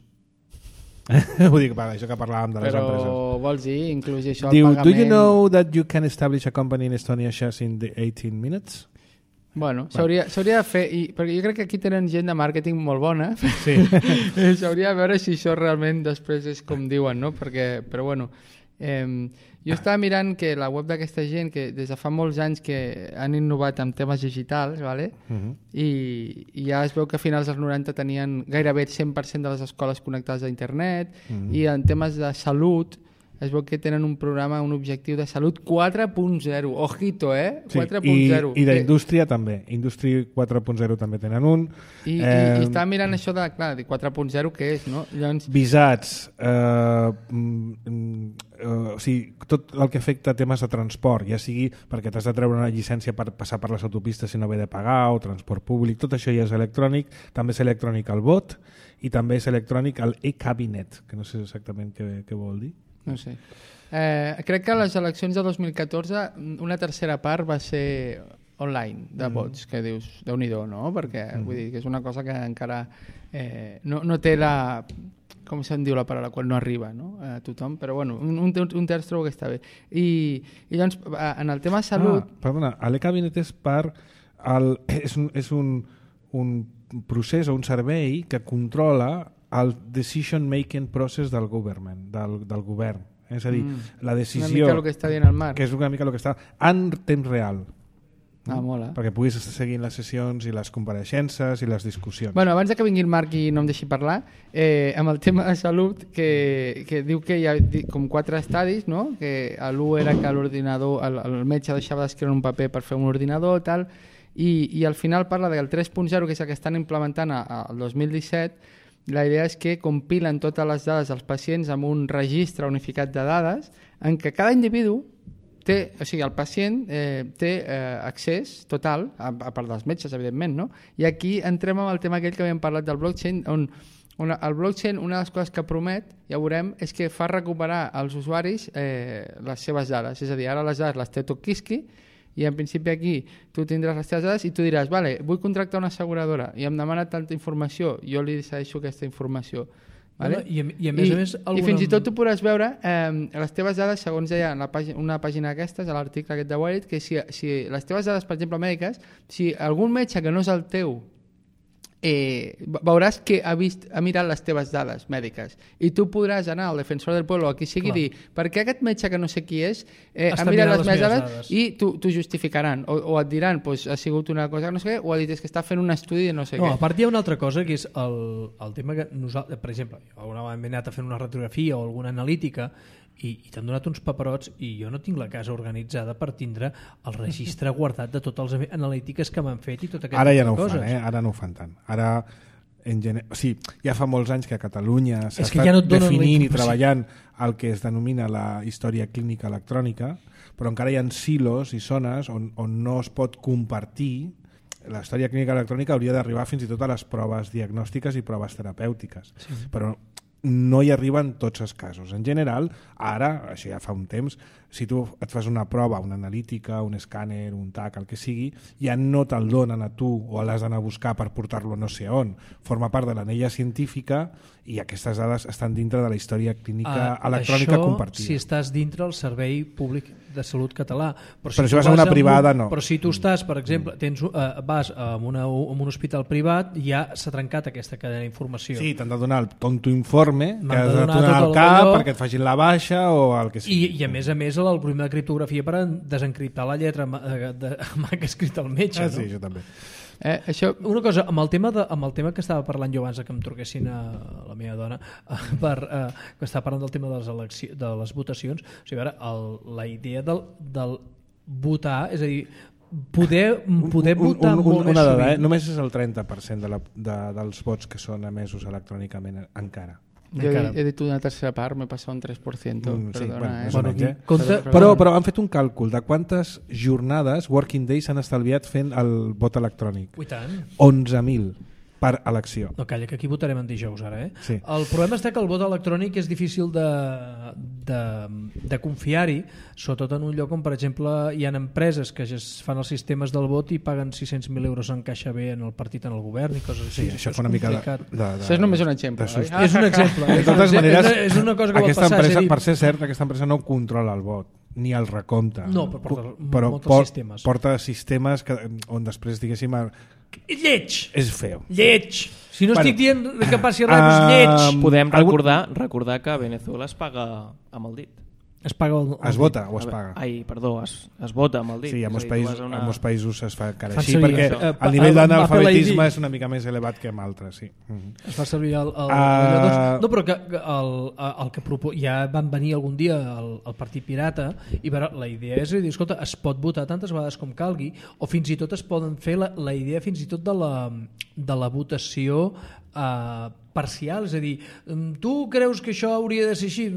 Ho dic per això que parlàvem de les Però empreses. Però vols dir, inclús això, Diu, el pagament... do you know that you can establish a company in Estonia just in the eighteen minutes? Bueno, s'hauria de fer, i, perquè jo crec que aquí tenen gent de màrqueting molt bona, sí. S'hauria de veure si això realment després és com diuen, no? Perquè, però bueno, eh, jo estava mirant que la web d'aquesta gent, que des de fa molts anys que han innovat en temes digitals, ¿vale? Uh-huh. I, i ja es veu que a finals dels noranta tenien gairebé el cent per cent de les escoles connectades a internet, uh-huh. I en temes de salut es veu que tenen un programa, un objectiu de salut quatre punt zero, ojito, eh? Sí, quatre punt zero. I, i d'indústria també, indústria quatre punt zero també tenen un. I, eh, i, i estava mirant això de, clar, de quatre punt zero, què és, no? Llavors... Visats, eh, mm, eh, o sigui, tot el que afecta temes de transport, ja sigui perquè t'has de treure una llicència per passar per les autopistes i no haver de pagar, o transport públic, tot això ja és electrònic, també és electrònic el vot, i també és electrònic el e-cabinet, que no sé exactament què, què vol dir. No sé. Eh, crec que a les eleccions de dos mil catorze una tercera part va ser online de vots, mm. que dius, Déu-n'hi-do, no? Perquè mm. vull dir que és una cosa que encara eh, no, no té la... com se'n diu la paraula, quan no arriba, no? A tothom, però bueno, un, un, un terç trobo que està bé. I, i doncs, en el tema de salut... Ah, perdona, l'e-cabinet és per... El, és un, és un, un procés o un servei que controla el decision making process del government, del, del govern. És a dir, mm. la decisió... Una mica el que està dient el Marc. Que és una mica el que està en temps real. Ah, mola. Perquè puguis estar seguint les sessions i les compareixences i les discussions. Bueno, abans de que vingui el Marc i no em deixi parlar, eh, amb el tema de salut, que, que diu que hi ha com quatre estadis, no? Que l'u era que l'ordinador, el, el metge deixava d'escriure un paper per fer un ordinador, tal, i, i al final parla del tres punt zero, que és el que estan implementant al dos mil disset. La idea és que compilen totes les dades dels pacients amb un registre unificat de dades en què cada individu té, o sigui, el pacient eh, té eh, accés total, a, a part dels metges, evidentment, no? I aquí entrem amb el tema aquell que havíem parlat del blockchain, on, on el blockchain, una de les coses que promet, ja veurem, és que fa recuperar als usuaris eh, les seves dades. És a dir, ara les dades les té Tokiski, i en principi aquí tu tindràs les teves dades i tu diràs, vale, vull contractar una asseguradora i em demana tanta informació, jo li cedeixo aquesta informació. Vale? I, a, I a més I, a més... Alguna... I fins i tot tu podràs veure eh, les teves dades, segons deia en la pàgina, una pàgina d'aquestes, a l'article aquest de Wired, que si, si les teves dades, per exemple, mèdiques, si algun metge que no és el teu eh, veuràs que ha, vist, ha mirat les teves dades mèdiques i tu podràs anar al defensor del pueblo o a qui sigui i dir, per què aquest metge que no sé qui és eh, ha mirat les, les meves dades, dades i t'ho justificaran o, o et diran, pues, ha sigut una cosa que no sé què, o ha dit és que està fent un estudi de no sé no, què. A part hi ha una altra cosa que és el, el tema que nosaltres, per exemple, alguna vegada m'he anat a fer una radiografia o alguna analítica i, i t'han donat uns paperots i jo no tinc la casa organitzada per tindre el registre guardat de totes les analítiques que m'han fet i tot aquest ara ja no ho coses. fan, eh? Ara no ho fan tant. Ara en gener... o sigui, ja fa molts anys que a Catalunya s'ha estat ja no definint i treballant el que es denomina la història clínica electrònica, però encara hi ha silos i zones on, on no es pot compartir. La història clínica electrònica hauria d'arribar fins i tot a les proves diagnòstiques i proves terapèutiques, sí. Però no hi arriba en tots els casos. En general, ara, això ja fa un temps, si tu et fas una prova, una analítica, un escàner, un tac, el que sigui, ja no te'l donen a tu o l'has d'anar a buscar per portar-lo no sé on. Forma part de l'anella científica i aquestes dades estan dintre de la història clínica uh, electrònica això, compartida. Si estàs dintre el Servei Públic de Salut Català. Però si, però si vas a una privada, un, no. Però si tu estàs, per exemple, tens, uh, vas a, una, a un hospital privat, ja s'ha trencat aquesta cadena d'informació. Sí, t'han de donar el tonto informe que has de donar donar al tot cap allò, perquè et facin la baixa o el que sigui. I, i a més a més l'algoritme de criptografia per desencriptar la lletra de, de, mà que ha escrit el metge. Ah, sí, no? això també. Eh, això... Una cosa, amb el, tema de, amb el tema que estava parlant jo abans que em truquessin a la meva dona, per, eh, que estava parlant del tema de les, eleccions, de les votacions, o sigui, a veure, el, la idea del, del votar, és a dir, poder, poder votar un, un, molt un, més una dada, sovint. eh? Només és el trenta per cent de la, de, dels vots que són emesos electrònicament encara. Jo he, he dit una tercera part, m'he passat un tres per cent. Mm, sí, perdona, bueno, eh? més o Bueno, menys, eh? compte, Però, però han fet un càlcul de quantes jornades, working days, s'han estalviat fent el vot electrònic. Ui, tant. onze mil per elecció. No, calla, que aquí votarem en dijous ara, eh? Sí. El problema està que el vot electrònic és difícil de, de, de confiar-hi, sobretot en un lloc on, per exemple, hi ha empreses que ja fan els sistemes del vot i paguen sis-cents mil euros en caixa bé en el partit, en el govern i coses així. Sí, això fa una mica de, de, de, Això és només un exemple. de Oi? sust. És un exemple. De totes maneres, és, és una cosa que aquesta pot passar. empresa, és a dir, per ser cert, aquesta empresa no controla el vot ni el recompte. No, però porta però molts por, sistemes. porta sistemes que, on després, diguéssim, lleig! és feo. Lleig! Si no Bueno, estic dient que passi res, doncs lleig! Podem Algun- recordar, recordar que a Venezuela es paga amb el dit. Es paga el, el Es vota o es A ve- paga? Ai, perdó, es, es vota amb el dit. Sí, a És molts dir, tu països, vas a una... a molts països es fa encara Fan així, servir perquè això. Eh, el nivell el- d'analfabetisme Apple I D. és una mica més elevat que en altres, sí. Mhm. Es fa servir el... el, Ah. el doncs, no, però que, que el, el que propo, ja van venir algun dia el, el Partit Pirata i veure, la idea és dir, escolta, es pot votar tantes vegades com calgui o fins i tot es poden fer la, la idea fins i tot de la, de la votació eh, parcial, és a dir, tu creus que això hauria de ser així?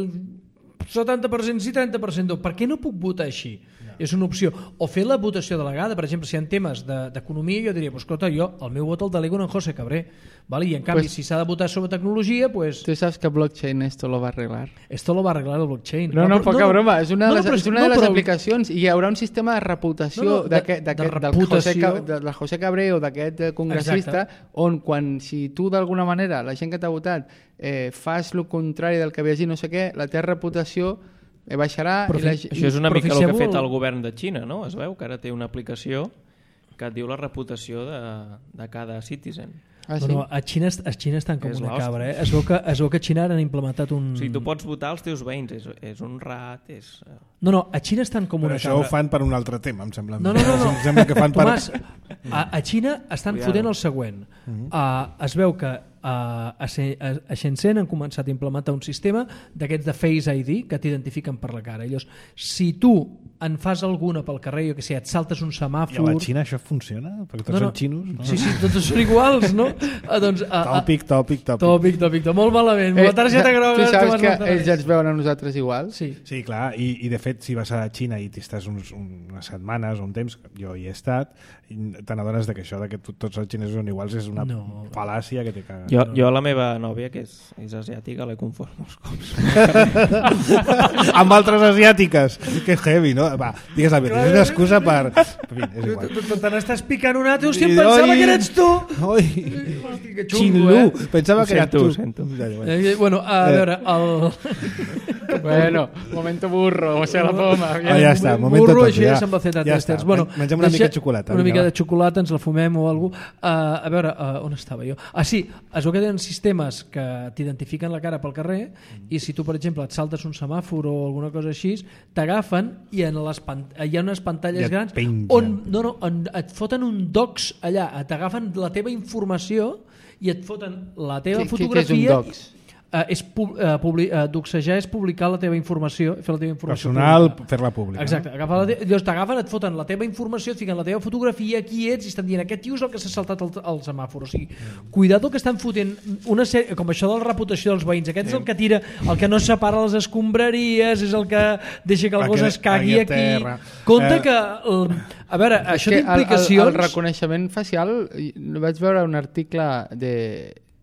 setanta per cent sí, trenta per cent no. Per què no puc votar així? No. És una opció. O fer la votació delegada, per exemple, si hi ha temes d'economia, de, jo diria, pues, escolta, jo el meu vot el delego en José Cabré, ¿vale? I en canvi, Pues, si s'ha de votar sobre tecnologia, pues Tu saps que blockchain esto lo va a arreglar. esto lo va a arreglar el blockchain. No, no, però- poca broma, és una de no, les, però és una no, de les però- aplicacions i hi haurà un sistema de reputació No, no, de- d'aquest- de d'aquest- del, reputació. José, Ca- de, del José Cabré o d'aquest eh, congressista, on quan si tu d'alguna manera, la gent que t'ha votat, eh, fas el contrari del que havies dit, no sé què, la teva reputació eh, baixarà Però i la, fi- Això és una Però mica el que ha fixeu-vos- fet el govern de Xina, no? Es veu que ara té una aplicació que et diu la reputació de, de cada citizen. Ah, sí? Bueno, a Xina, a Xina estan com És una l'hòstia. cabra. Eh? Es, veu que, es veu que a Xina ara han implementat un... O sigui, tu pots votar els teus veïns, és, és un rat, és... eh, No, no, a Xina estan com Però una això ho cabra. fan per un altre tema, em sembla. No, no, no, no. Em sembla que fan per... Tomàs, a, a Xina estan Cuidado. fotent el següent. Uh, es veu que uh, a, Se- a, a Shenzhen han començat a implementar un sistema d'aquests de Face I D que t'identifiquen per la cara. Llavors, si tu en fas alguna pel carrer, jo que sé, et saltes un I a semàfor... la Xina això funciona? Perquè tots són xinos? No? Sí, sí, tots són iguals, no? Uh, doncs, uh, Tòpic, tòpic, tòpic. Tòpic, tòpic, tòpic. Molt malament. Eh, la targeta groga... tu saps Tomàs que Montaner. ells ja ens veuen a nosaltres igual? Sí. Sí, clar, i, i de fet si vas a Xina i t'estàs uns, unes setmanes o un temps, jo hi he estat, i te n'adones de que això de que to- tots els xinesos són iguals és una No. fal·làcia que te caga. Jo, jo la meva nòvia, que és, és asiàtica, l'he confós molts cops. Amb altres asiàtiques. Que heavy, no? Va, digues la veritat, és una excusa per... En fi, és igual. Tu te n'estàs picant un altre, hòstia, I- em pensava oi! que eres tu! Oi, Hosti, que xungo, Xinlu, eh? pensava que era Sento, tu. sento. Ja, ja, ja. Eh, bueno, a Eh. veure, el... Bueno, momento burro, o sea, la poma. Ah, ja està, moment burro, tot, així ja. amb la Z Ja testers. està, Bueno, mengem una deixa- mica de xocolata, Una vinga, mica va. de xocolata, ens la fumem o alguna cosa. Uh, a veure, uh, on estava jo? Ah, sí, es veu que tenen sistemes que t'identifiquen la cara pel carrer i si tu, per exemple, et saltes un semàfor o alguna cosa així, t'agafen i en les pan... hi ha unes pantalles I et grans pengen. on, no, no, on et foten un docs allà, t'agafen la teva informació i et foten la teva Què- què- què és un fotografia... docs? Uh, és pub, uh, publi, uh, doxejar és publicar la teva informació, fer la teva informació Personal, pública. fer-la pública. Exacte, agafa la te... llavors t'agafen, et foten la teva informació, et fiquen la teva fotografia, qui ets, i estan dient aquest tio és el que s'ha saltat el, el semàfor. O sigui, cuidado que estan fotent una sèrie, com això de la reputació dels veïns, aquest és el que tira, el que no separa les escombraries, és el que deixa que el El gos que es cagui cagui a aquí. terra. Compte Eh, que... El... A veure, això que té el, el, implicacions... el reconeixement facial, vaig veure un article de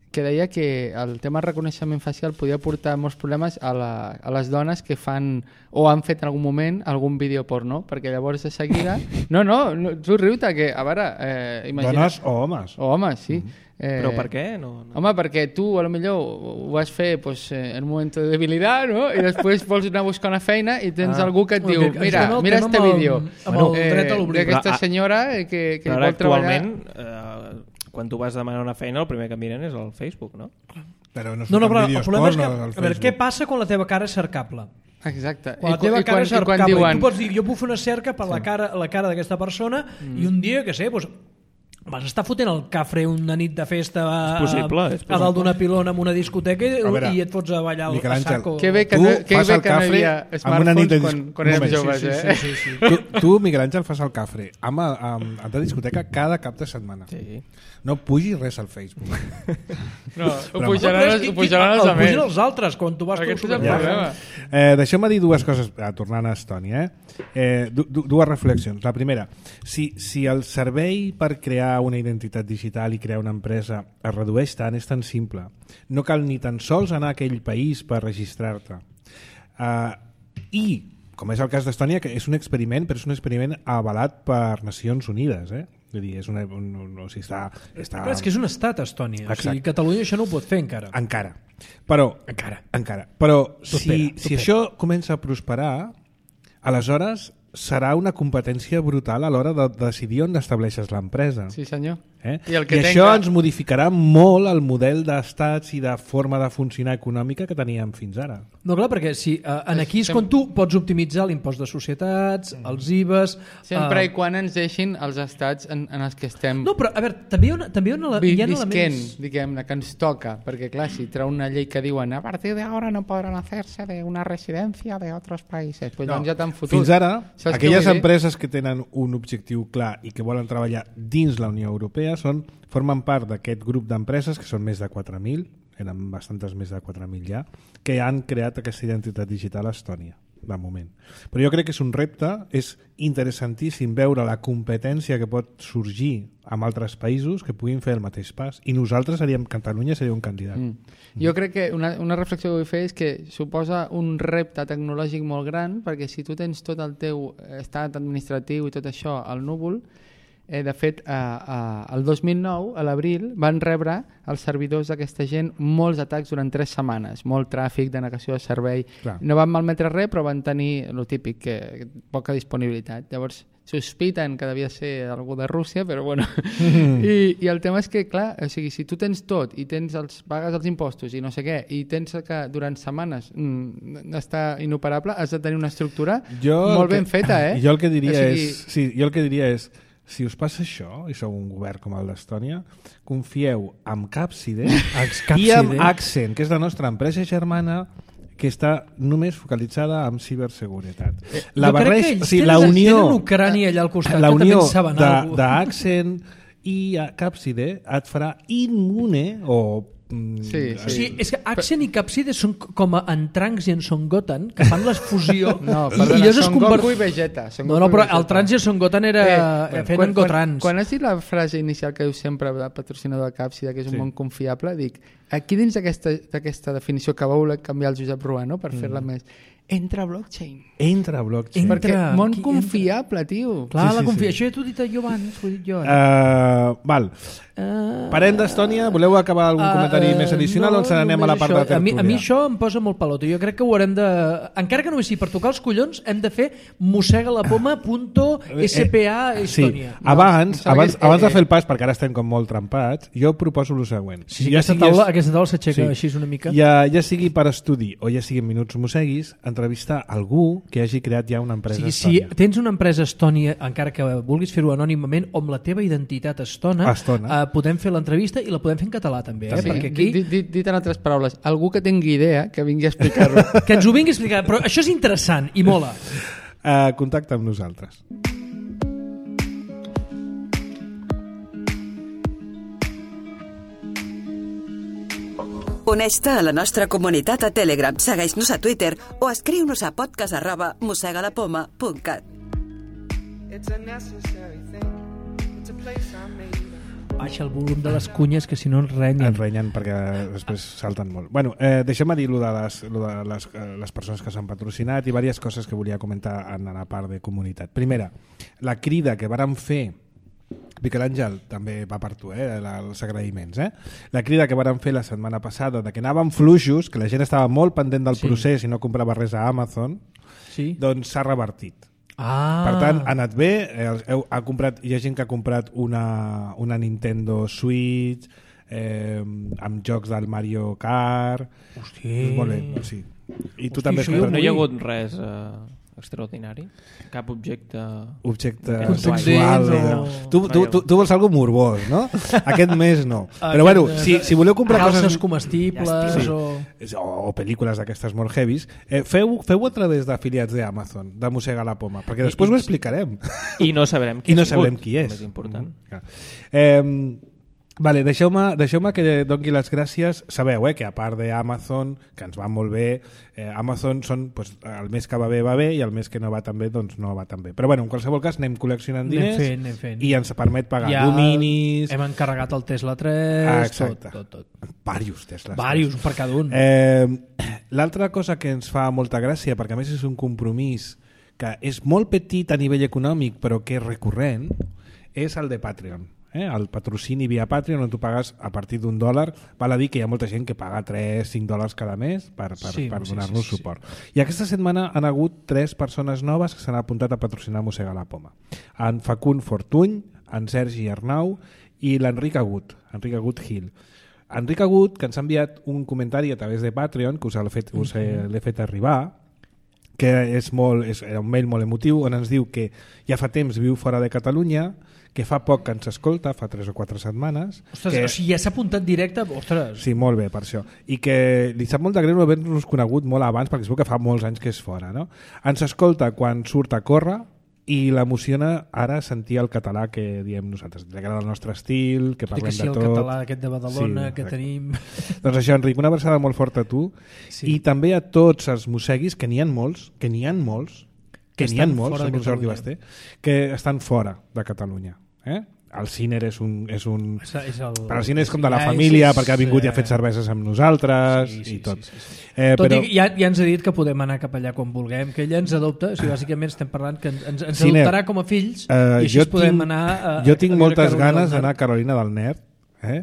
que deia que el tema del reconeixement facial podia portar molts problemes a, la, a les dones que fan o han fet en algun moment algun vídeo porno, perquè llavors de seguida... No, no, no tu riu-te, que a veure... Eh, imagina... Dones o homes. O homes, sí. Mm-hmm. Eh, Però per què? No, no. Home, perquè tu a lo millor ho vas fer pues, eh, en un moment de debilitat, no? I després vols anar a buscar una feina i tens ah. algú que et diu mira, mira este vídeo eh, d'aquesta senyora eh, que, que vol treballar... Actualment, eh, quan tu vas demanar una feina, el primer que miren és el Facebook, no? Però no, no, no però el problema porno, és que, a veure, què passa quan la teva cara és cercable? Exacte. Quan la teva I, cara i quan, és cercable, i diuen... tu pots dir, jo puc fer una cerca per sí. la cara, la cara d'aquesta persona mm. i un dia, que sé, doncs, vas estar fotent el cafre una nit de festa a, és possible, és possible. a dalt d'una pilona en una discoteca veure, i et fots a ballar a saco. Que bé que no, que bé que no hi havia smartphones dis... quan, quan érem joves. Sí, eh? sí, sí, sí, sí. Tu, tu, Miguel Àngel, fas el cafre amb, amb, amb la discoteca cada cap de setmana. Sí. No pugis res al Facebook. No, ho pujaran, ho pujaran els altres. Ho els altres, quan tu vas Aquest tu és el problema. Eh, Deixeu-me dir dues coses, eh, tornant a Estònia. Eh? Eh, du, du, dues reflexions. La primera, si, si el servei per crear una identitat digital i crear una empresa es redueix tant, és tan simple. No cal ni tan sols anar a aquell país per registrar-te. Uh, I, com és el cas d'Estònia, que és un experiment, però és un experiment avalat per Nacions Unides, eh? Vull dir, és una, un, un, o sigui, està, està... Però és que és un estat, Estònia. O sigui, Catalunya això no ho pot fer encara. Encara. Però, encara. encara. Però si, pera, si això comença a prosperar, aleshores serà una competència brutal a l'hora de decidir on estableixes l'empresa. Sí, senyor. Eh? I, el que I tenga... això ens modificarà molt el model d'estats i de forma de funcionar econòmica que teníem fins ara. No, clar, perquè si, uh, en aquí és quan tu pots optimitzar l'impost de societats, els I V As... Sempre uh... i quan ens deixin els estats en, en els que estem... No, però a veure, també hi ha, també hi ha, una, vi, hi ha visquent, elements... diguem-ne, que ens toca, perquè clar, si treu una llei que diuen a partir de ahora no podran hacerse de una residencia de otros países, pues no, doncs ja t'han fotut. Fins ara, saps aquelles empreses que tenen un objectiu clar i que volen treballar dins la Unió Europea són, formen part d'aquest grup d'empreses, que són més de quatre mil, eren bastantes més de quatre mil ja, que han creat aquesta identitat digital a Estònia, de moment. Però jo crec que és un repte, és interessantíssim veure la competència que pot sorgir amb altres països que puguin fer el mateix pas, i nosaltres seríem, Catalunya seria un candidat. Mm. Jo crec que una, una reflexió que vull fer és que suposa un repte tecnològic molt gran, perquè si tu tens tot el teu estat administratiu i tot això al núvol, Eh, de fet, eh, eh, el dos mil nou, a l'abril, van rebre els servidors d'aquesta gent molts atacs durant tres setmanes, molt tràfic, denegació de servei. Clar. No van malmetre res, però van tenir el típic, que, poca disponibilitat. Llavors, sospiten que devia ser algú de Rússia, però bueno. Mm. I, I el tema és que, clar, o sigui, si tu tens tot i tens els, pagues els impostos i no sé què, i tens que durant setmanes mm, està inoperable, has de tenir una estructura jo molt ben que, feta, eh? Jo el que diria o sigui, és... Sí, jo el que diria és si us passa això, i sou un govern com el d'Estònia, confieu amb Capside i amb Accent, que és la nostra empresa germana que està només focalitzada en ciberseguretat. Eh, la jo barreig, crec que ells o sigui, la unió, tenen Ucrània allà al costat, la que unió també saben alguna cosa. d'Accent i Capside et farà immune o Mm, sí, sí. O sigui, és que Accent i Capside són com a en Trunks i en Son Goten, que fan la fusió. No, perdona, Son convert... Goku i Vegeta. Son no, no, però el Trunks i el Son Goten era eh, fent quan, Gotrans. Quan, quan has dit la frase inicial que diu sempre el patrocinador de Capside, que és un sí. món confiable, dic, aquí dins d'aquesta definició que va voler canviar el Josep Ruano per mm. fer-la més, entra blockchain. Entra blockchain. Entra, perquè món confiable, entra. Tio. Clar, sí, la sí, confia... sí. Això ja t'ho he dit jo abans, ho he dit jo. Eh? Uh, val. Uh... Parem d'Estònia. Voleu acabar algun uh, comentari uh, més addicional no, o ens n'anem a la part això. de tertúlia? A mi, a mi això em posa molt pelota. Jo crec que ho haurem de... Encara que no sigui per tocar els collons, hem de fer mossegalapoma punto s p a Estònia. Sí. Abans, no, abans, abans de fer el pas, perquè ara estem com molt trempats, jo proposo el següent. Sí, sí, ja aquesta, taula, es... aquesta taula s'aixeca sí. així una mica. Ja, ja sigui per estudi o ja sigui en minuts mosseguis, entrevistar algú que hagi creat ja una empresa sí, estònia. Si tens una empresa estònia, encara que vulguis fer-ho anònimament, o amb la teva identitat estona, estona. Eh, podem fer l'entrevista i la podem fer en català també. Eh? Sí. Perquè aquí... Dit, dit, dit en altres paraules, algú que tingui idea que vingui a explicar-ho. Que ens ho vingui a explicar, però això és interessant i mola. Uh, contacta amb nosaltres. Uneix-te a la nostra comunitat a Telegram, segueix-nos a Twitter o escriu-nos a podcast arroba mossegalapoma punt cat. It's a necessary thing. It's a place I made. Baixa el volum de les cunyes, que si no ens renyen. Ens renyen perquè després salten molt. Bueno, eh, deixem-me dir lo de, les, lo de les, les persones que s'han patrocinat i diverses coses que volia comentar en la part de comunitat. Primera, la crida que vàrem fer, Miquel Àngel també va per tu, eh, els agraïments, eh? La crida que vàrem fer la setmana passada de que anàvem fluixos, que la gent estava molt pendent del Sí. procés i no comprava res a Amazon, Sí? doncs s'ha revertit. Ah. Per tant, ha anat bé, eh, heu, ha comprat, hi ha gent que ha comprat una, una Nintendo Switch eh, amb jocs del Mario Kart. Hosti. Molt bé, sí. I tu Hosti, també has això jo Però no comprat hi ha Avui- hagut res eh, extraordinari? Cap objecte... objecte Contundent sexual. o- No. Tu, tu, tu, tu vols algo morbós, no? Aquest mes no. Però bueno, si, si voleu comprar calces coses... comestibles Sí. o... o, o pel·lícules d'aquestes molt heavies, eh, feu, feu a través d'afiliats d'Amazon, de Mossega la Poma, perquè després I- ho explicarem. I no sabrem qui I no ha sigut, sabrem qui és. el Més important. Mm, clar. Eh, vale, deixeu-me deixeu que doni les gràcies. Sabeu eh, que a part d'Amazon, que ens va molt bé, eh, Amazon són pues, el mes que va bé va bé i el mes que no va tan bé doncs no va tan bé. Però bueno, en qualsevol cas anem col·leccionant Anem diners fent, anem fent. i ens permet pagar dominis, Hem encarregat el Tesla tres, Ah, tot, exacte. tot, tot. Vàrius Teslas. Vàrius, per cada un. Eh, L'altra cosa que ens fa molta gràcia, perquè a més és un compromís que és molt petit a nivell econòmic però que és recurrent, és el de Patreon. Eh? El patrocini via Patreon, on tu pagues a partir d'un dòlar. Val a dir que hi ha molta gent que paga tres cinc dòlars cada mes per, per, Sí, per sí, donar-nos sí, sí, suport. I aquesta setmana han hagut tres persones noves que s'han apuntat a patrocinar Mossega la Poma. En Facund Fortuny, en Sergi Arnau i l'Enric Agut, Enric Agut Gil. Enric Agut, que ens ha enviat un comentari a través de Patreon, que us l'he fet, us he- l'he fet arribar, que és molt, és un mail molt emotiu, on ens diu que ja fa temps viu fora de Catalunya, que fa poc que ens escolta, fa tres o quatre setmanes. Ostres, que... o sigui, ja s'ha apuntat directe... Ostres, Sí, molt bé, per això. I que li sap molt de greu no haver-nos conegut molt abans, perquè es veu que fa molts anys que és fora, no? Ens escolta quan surt a córrer i l'emociona ara sentir el català que diem nosaltres. Li agrada el nostre estil, que tot i parlem que sí, de el tot. català aquest de Badalona Sí, que exacte. tenim... Doncs això, Enric, una abraçada molt forta a tu Sí. i també a tots els mosseguis, que n'hi ha molts, que n'hi ha molts, que Que n'hi ha estan molts, fora de com el Jordi Catalunya. Basté, que estan fora de Catalunya. Eh? El Ciner és un... És un... És, és el, Per al Ciner és com de la ja, família, és- perquè ha vingut i ha eh, fet cerveses amb nosaltres sí, sí, i tot. sí, sí, sí. Eh, Tot però... i que ja, ja ens ha dit que podem anar cap allà quan vulguem, que ella ens adopta, o sigui, bàsicament estem parlant que ens, ens, ens Ciner, adoptarà com a fills eh, i així jo podem tinc, anar a, jo a tinc viure moltes Carolina ganes del d'anar a Nord. Carolina del Nord, eh?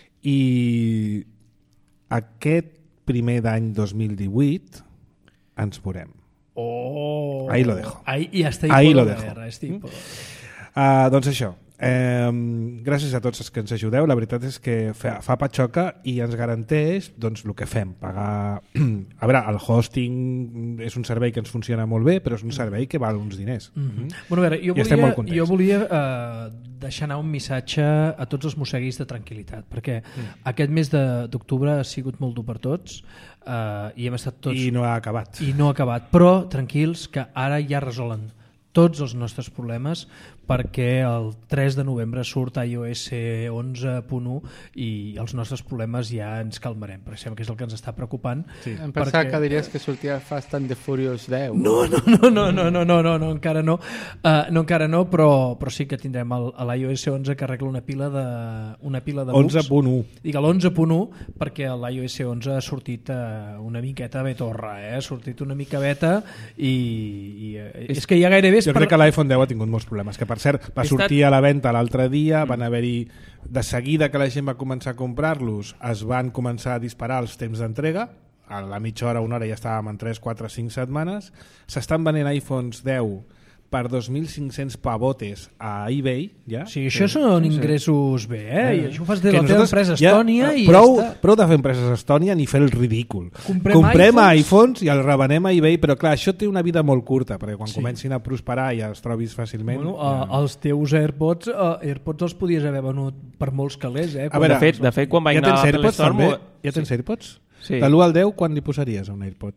I aquest primer d'any dos mil divuit ens veurem. Oh, Ahí lo dejo. Ahí, y hasta ahí, Ahí puedo lo dejo. ver, estic, Mm. puedo- Uh, doncs això, eh, gràcies a tots els que ens ajudeu. La veritat és que fa, fa patxoca i ens garanteix doncs, el que fem, pagar a veure, el hosting és un servei que ens funciona molt bé, però és un servei que val uns diners. Mm -hmm. Bueno, a veure, jo I estem volia, molt contents. jo volia eh, deixar anar un missatge a tots els mosseguis de tranquil·litat, perquè mm. aquest mes de- d'octubre ha sigut molt dur per tots eh, i hem estat tots... I no ha acabat. I no ha acabat, però tranquils que ara ja resolen tots els nostres problemes perquè el tres de novembre surt iOS onze punt u i els nostres problemes ja ens calmarem, perquè sembla que és el que ens està preocupant. Sí. Em pensava Perquè- que diries que sortia Fast and the Furious deu. No, no, no, no, no, no, no, no, no encara no, uh, no encara no, però, però sí que tindrem el, l'iOS onze que arregla una pila de, una pila de bugs. onze punt u. Dic l'onze punt u perquè l'iOS onze ha sortit uh, una miqueta betorra, eh? Ha sortit una mica beta i, i uh, és que ja gairebé és Jo crec que l'iPhone deu ha tingut molts problemes, que per cert va He sortir a la venda l'altre dia, van haver-hi de seguida que la gent va començar a comprar-los, es van començar a disparar els temps d'entrega, a la mitja hora, una hora ja estàvem en tres, quatre, cinc setmanes, s'estan venent iPhones deu per dos mil cinc-cents pavotes a eBay, ja? O sigui, això són ingressos bé, eh? I això ho fas de Que la teva nosaltres empresa ja, Estònia i prou, ja està. prou de fer empreses a Estònia ni fer el ridícul. Comprem Comprem iPhones. iPhones i els revenem a eBay, però clar, això té una vida molt curta, perquè quan Sí. comencin a prosperar i els trobis fàcilment... Bueno, ja... uh, els teus AirPods, uh, AirPods els podies haver venut per molts calés, eh? A veure, de, fet, de fet, quan vaig ja anar tens a AirPods Telestorm... també? ho- Ja tens sí. AirPods? Sí. De l'u al deu, quan li posaries a un AirPod?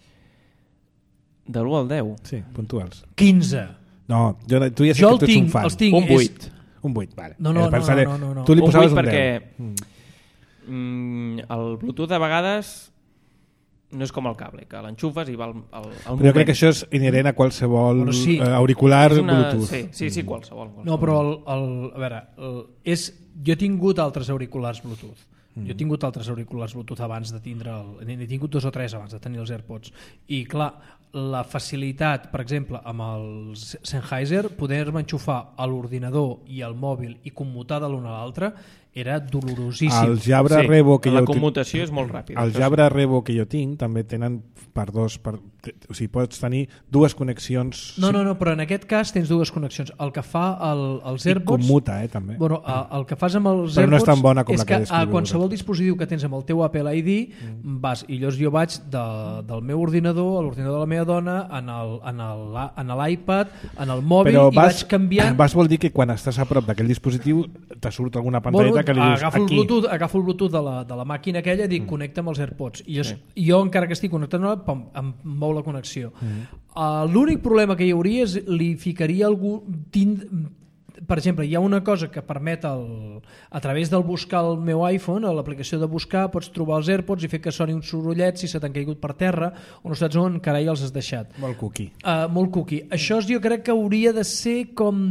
De l'u al deu. Sí, puntuals. quinze. No, jo, tu ja sé Jo que el tu ets un tinc, fan. els tinc. Un és- vuit. Un vuit, vale. No, no, Eh, no, pensaré, no, no, no. Tu li Un posaves vuit un deu. perquè- Mm. Mm, el Bluetooth de vegades no és com el cable, que l'enxufes i va al, al, al Però jo crec que això és inherent a qualsevol Bueno, sí. eh, auricular és una... Bluetooth. Sí, sí, sí, qualsevol. qualsevol. No, però el, el, a veure, el, és jo he tingut altres auriculars Bluetooth. Jo he tingut altres auriculars Bluetooth abans de tindre el, n'he tingut dos o tres abans de tenir els AirPods, i clar, la facilitat, per exemple, amb el Sennheiser, poder-me enxufar a l'ordinador i al mòbil i commutar de l'un a l'altre era dolorosíssim. El Jabra Sí, Revo que la jo tinc- commutació és molt ràpida. El això sí. Jabra Revo que jo tinc també tenen per dos, per, o sigui, pots tenir dues connexions No, no, no, però en aquest cas tens dues connexions. El que fa el, els i AirPods... commuta, eh, també. Bueno, el, el que fas amb els Però no AirPods és tan bona com és la que que descriviu a qualsevol dispositiu que tens amb el teu Apple I D mm. vas, i llavors jo vaig de, del meu ordinador a l'ordinador de la meva dona en el, en el, en l'iPad, en el mòbil, Però i vas, vaig canviant. vas vol dir que quan estàs a prop d'aquell dispositiu te surt alguna pantalleta Bueno, que li dius agafo el aquí. Bluetooth, agafo el Bluetooth de la, de la màquina aquella i dic mm. connecta amb els AirPods. I jo, sí. jo encara que estic connectant, pom, em mou la connexió. Mm. Uh, l'únic problema que hi hauria és li ficaria algú... Tind, per exemple, hi ha una cosa que permet el, a través del buscar el meu iPhone, a l'aplicació de buscar, pots trobar els AirPods i fer que soni un sorollet si se t'han caigut per terra o no saps on carai els has deixat. Molt cookie. Uh, molt cookie. Això jo crec que hauria de ser com...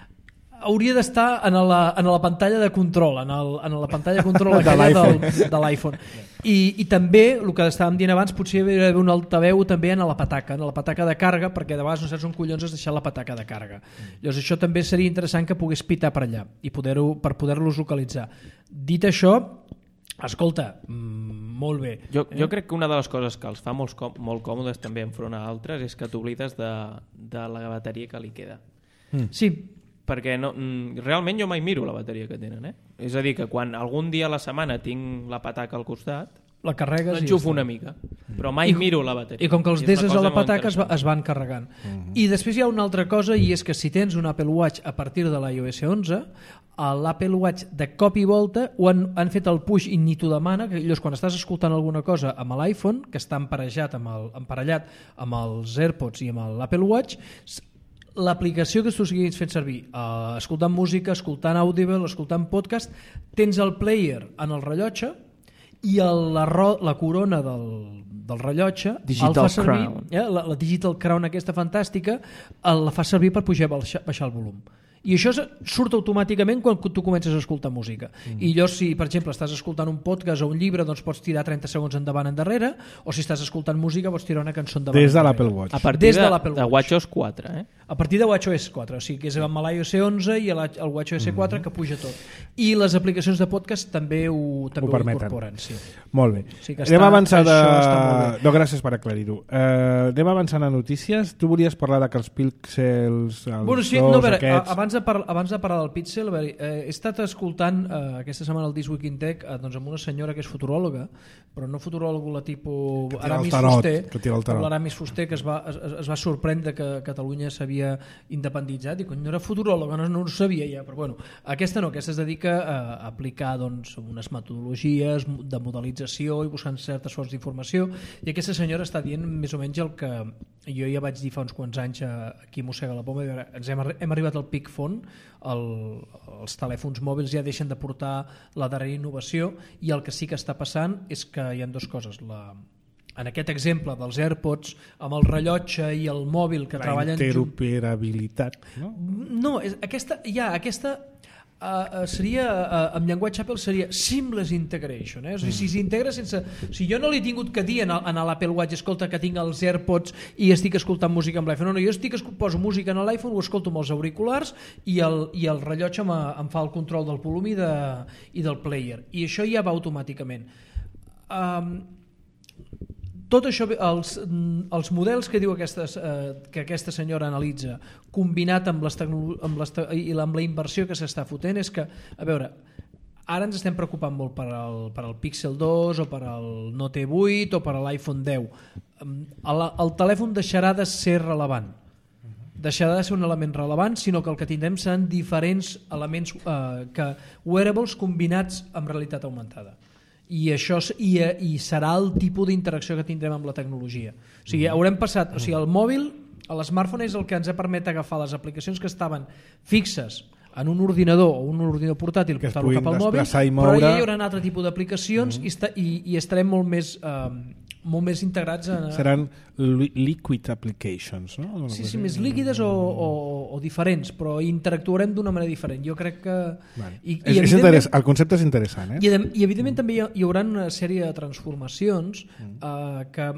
hauria d'estar en, la, en la pantalla de control, en, el, en la pantalla de control De aquella l'iPhone. del, de l'iPhone. I, I també, el que estàvem dient abans, potser hi hauria d'haver un altaveu també en la pataca, en la pataca de càrrega, perquè de vegades no saps on collons has deixat la pataca de càrrega. Llavors això també seria interessant que pogués pitar per allà i poder per poder-los localitzar. Dit això, escolta, mmm, molt bé. Jo, jo crec que una de les coses que els fa molt, com, molt còmodes també enfront a altres és que t'oblides de, de la bateria que li queda. Sí, Perquè no, mm, realment jo mai miro la bateria que tenen. Eh? És a dir, que quan algun dia a la setmana tinc la pataca al costat, la carregues i l'enxufo ja una mica, però mai I, miro la bateria. I com que els I és una deses a cosa la molt pataca es, va, interessant. es van carregant. Uh-huh. I després hi ha una altra cosa, i és que si tens un Apple Watch a partir de l'iOS onze, a l'Apple Watch de cop i volta ho han, han fet el push i ni t'ho demana, que llavors quan estàs escoltant alguna cosa amb l'iPhone, que està emparellat amb, el, emparellat amb els AirPods i amb l'Apple Watch, l'aplicació que tu siguis fent servir, uh, escoltant música, escoltant Audible, escoltant podcast, tens el player en el rellotge i el, la, ro, la corona del, del rellotge Digital el fa servir, Crown. eh, la, la Digital Crown aquesta fantàstica, el, la fa servir per pujar, baixar, baixar el volum. I això surt automàticament quan tu comences a escoltar música. Mm. I llavors, si per exemple estàs escoltant un podcast o un llibre, doncs pots tirar trenta segons endavant endarrere, o si estàs escoltant música pots tirar una cançó endavant Des de endarrere. l'Apple Watch. A partir Des de, de l'Apple de Watch. WatchOS quatre, eh? A partir de WatchOS quatre, o sigui que és amb l'iOS onze i el WatchOS quatre mm-hmm. que puja tot. I les aplicacions de podcast també ho, també Ho ho, permeten. incorporen. Sí. Molt bé. Sí que anem està- avançant de... això està molt bé. No, gràcies per aclarir-ho. Uh, anem avançant a notícies. Tu volies parlar de que els Pixels, els Bueno, sí, dos, no, a veure, aquests... abans, de par abans de parlar del Pixel, a veure, eh, he estat escoltant eh, aquesta setmana el This Week in Tech eh, doncs amb una senyora que és futuròloga, però no futuròloga la tipus tira el Aramis tarot, Fuster, que tira el tarot. l'Aramis Fuster, que es va, es, es va sorprendre que Catalunya s'havia independitzat, i quan no era futuròloga no, no ho sabia ja, però bueno, aquesta no, aquesta es dedica a aplicar doncs, unes metodologies de modelització i buscant certes fonts d'informació, i aquesta senyora està dient més o menys el que jo ja vaig dir fa uns quants anys aquí a Mossega la Poma. Ens hem, hem arribat al peak phone, el, els telèfons mòbils ja deixen de portar la darrera innovació, i el que sí que està passant és que hi ha dues coses. La, en aquest exemple dels AirPods, amb el rellotge i el mòbil que La treballen junt, interoperabilitat, no? no, és, aquesta, ja, aquesta uh, seria, uh, en llenguatge Apple seria seamless integration, eh? O sigui, si s'integra sense... Si jo no li he tingut que dir en, el- en l'Apple Watch, escolta, que tinc els AirPods i estic escoltant música amb l'iPhone, no, no, jo estic, poso música en l'iPhone, ho escolto amb els auriculars i el, i el rellotge em, em fa el control del volum i, de, i del player, i això ja va automàticament. Um, tot això, els, els models que diu aquesta, eh, que aquesta senyora analitza, combinat amb, les tecno, amb, les te, i amb la inversió que s'està fotent, és que, a veure, ara ens estem preocupant molt per al, per al Pixel dos o per al Note vuit o per a l'iPhone deu. El, el telèfon deixarà de ser relevant, deixarà de ser un element relevant, sinó que el que tindrem seran diferents elements, eh, que wearables combinats amb realitat augmentada. I això i, i serà el tipus d'interacció que tindrem amb la tecnologia. O sigui, haurem passat, o sigui, el mòbil, l'smartphone és el que ens ha permet agafar les aplicacions que estaven fixes en un ordinador o un ordinador portàtil, Que es portar-lo puguin cap al mòbil, desplaçar i però moure. ja hi haurà un altre tipus d'aplicacions mm -hmm. i, esta, i, i estarem molt més eh, molt més integrats en... Seran li liquid applications, no? Sí, sí, més líquides o, o, o diferents, però interactuarem d'una manera diferent. Jo crec que... Vale. I, és, i és interess... El concepte és interessant, eh? I, i evidentment també hi, ha, hi haurà una sèrie de transformacions mm. uh, que,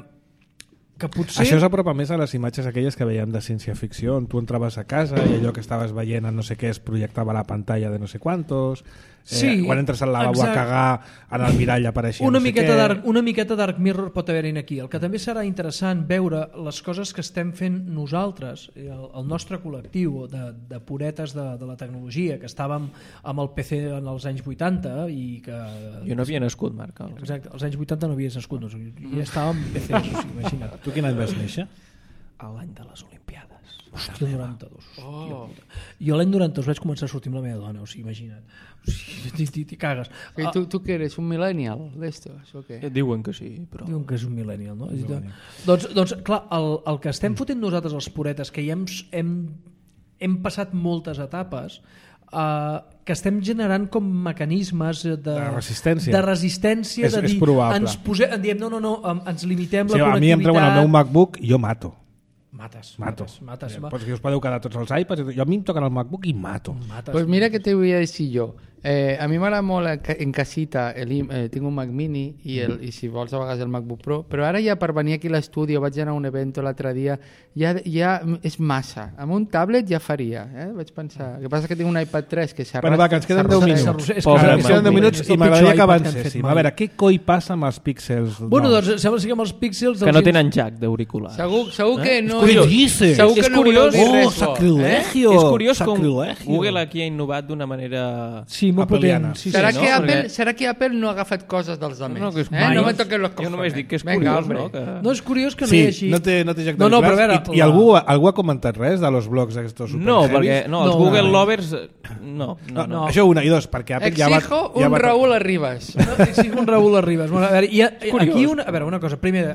que potser... Això s'apropa més a les imatges aquelles que veiem de ciència-ficció, on tu entraves a casa i allò que estaves veient en no sé què es projectava a la pantalla de no sé quantos... Eh, sí, quan entres al lavabo a cagar en el mirall apareixia una no sé miqueta què. dark, una miqueta Dark Mirror pot haver-hi aquí. El que també serà interessant veure les coses que estem fent nosaltres, el, el nostre col·lectiu de, de puretes de, de la tecnologia, que estàvem amb el P C en els anys vuitanta i que... Jo no havia nascut, Marc. Exacte, als anys vuitanta no havies nascut, no, ja estàvem amb P C, o sigui, imagina't. Tu quin any vas néixer? A l'any de les Olimpiades. Hòstia, el noranta-dos. Oh. Jo l'any noranta-dos vaig començar a sortir amb la meva dona, o sigui, imagina't. O sigui, t'hi cagues. I tu, tu què eres, un millennial d'estos o què? Eh, diuen que sí, però... Diuen que és un millennial, no? Millennial. Doncs, doncs, clar, el, el que estem fotent nosaltres, els puretes, que ja hem, hem, hem passat moltes etapes, eh, que estem generant com mecanismes de, de resistència, de resistència és, de dir, és probable. ens posem, diem, no, no, no, ens limitem sí, la connectivitat. A mi em treuen el meu MacBook i jo mato. Mates, mato. mates, mates. Ja, pots que us podeu quedar tots els iPads, jo a mi em toquen el MacBook i mato. Mates. Pues mira que te voy a decir jo. Eh, a mi m'agrada molt en casita, el, eh, tinc un Mac Mini i, el, i si vols a vegades el MacBook Pro, però ara ja per venir aquí a l'estudi, vaig anar a un event l'altre dia, ja, ja és massa. Amb un tablet ja faria, eh? Vaig pensar. El que passa que tinc un iPad tres que s'arrastra. Bueno, va, que ens queden deu minuts. És que ens queden deu minuts i m'agradaria que avancéssim. A veure, què coi passa amb els píxels? Bueno, doncs sembla que amb els píxels... Que no tenen jack d'auricular. Segur, segur que no... Què dices? Segur que no voleu dir res. Oh, sacrilegio! És curiós com Google aquí ha innovat d'una manera... Sí, molt potent. Sí, serà, sí, que no? Apple, Perquè... serà que Apple no ha agafat coses dels altres? No, que és eh? No me toquen los cojones. Jo només dic que és Venga, curiós, no? Que... No és curiós que no sí, hi hagi... no té, no té jack no, no, però a veure, I, i la... algú, algú ha comentat res de los blogs aquests super No, perquè no, els no, Google no. Lovers... No, no, no. no. Això una, i dos, perquè Apple ja va... Exijo ja un va... Raúl Arribas. No, exijo un Raúl Arribas. Bueno, a veure, hi ha, aquí una, a veure, una cosa. Primer,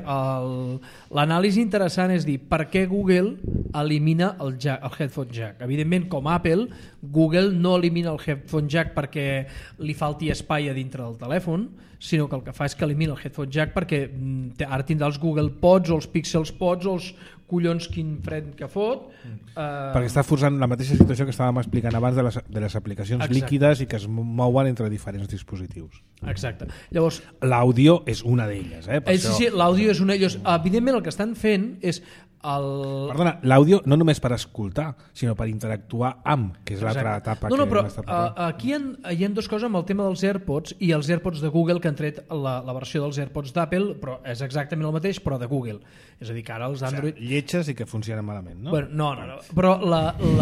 l'anàlisi interessant és dir per què Google elimina el, jack, el headphone jack. Evidentment, com Apple, Google no elimina el headphone jack perquè li falti espai a dintre del telèfon, sinó que el que fa és que elimina el headphone jack perquè ara tindrà els Google Pods o els Pixels Pods o els collons quin fred que fot. Mm. Uh... Perquè està forçant la mateixa situació que estàvem explicant abans de les, de les aplicacions Exacte. líquides i que es mouen entre diferents dispositius. Exacte. Llavors, l'àudio és una d'elles. Eh? Per eh, sí, sí, l'àudio és una d'elles. Evidentment el que estan fent és el... Perdona, l'àudio no només per escoltar, sinó per interactuar amb, que és l'altra etapa no, no, que però, hem estat parlant. Uh, aquí hi ha, hi ha dues coses amb el tema dels AirPods i els AirPods de Google que han tret la, la versió dels AirPods d'Apple, però és exactament el mateix, però de Google. És a dir, que ara els Android... O sigui, lletges i que funcionen malament, no? Bueno, no, no, no, però la... la...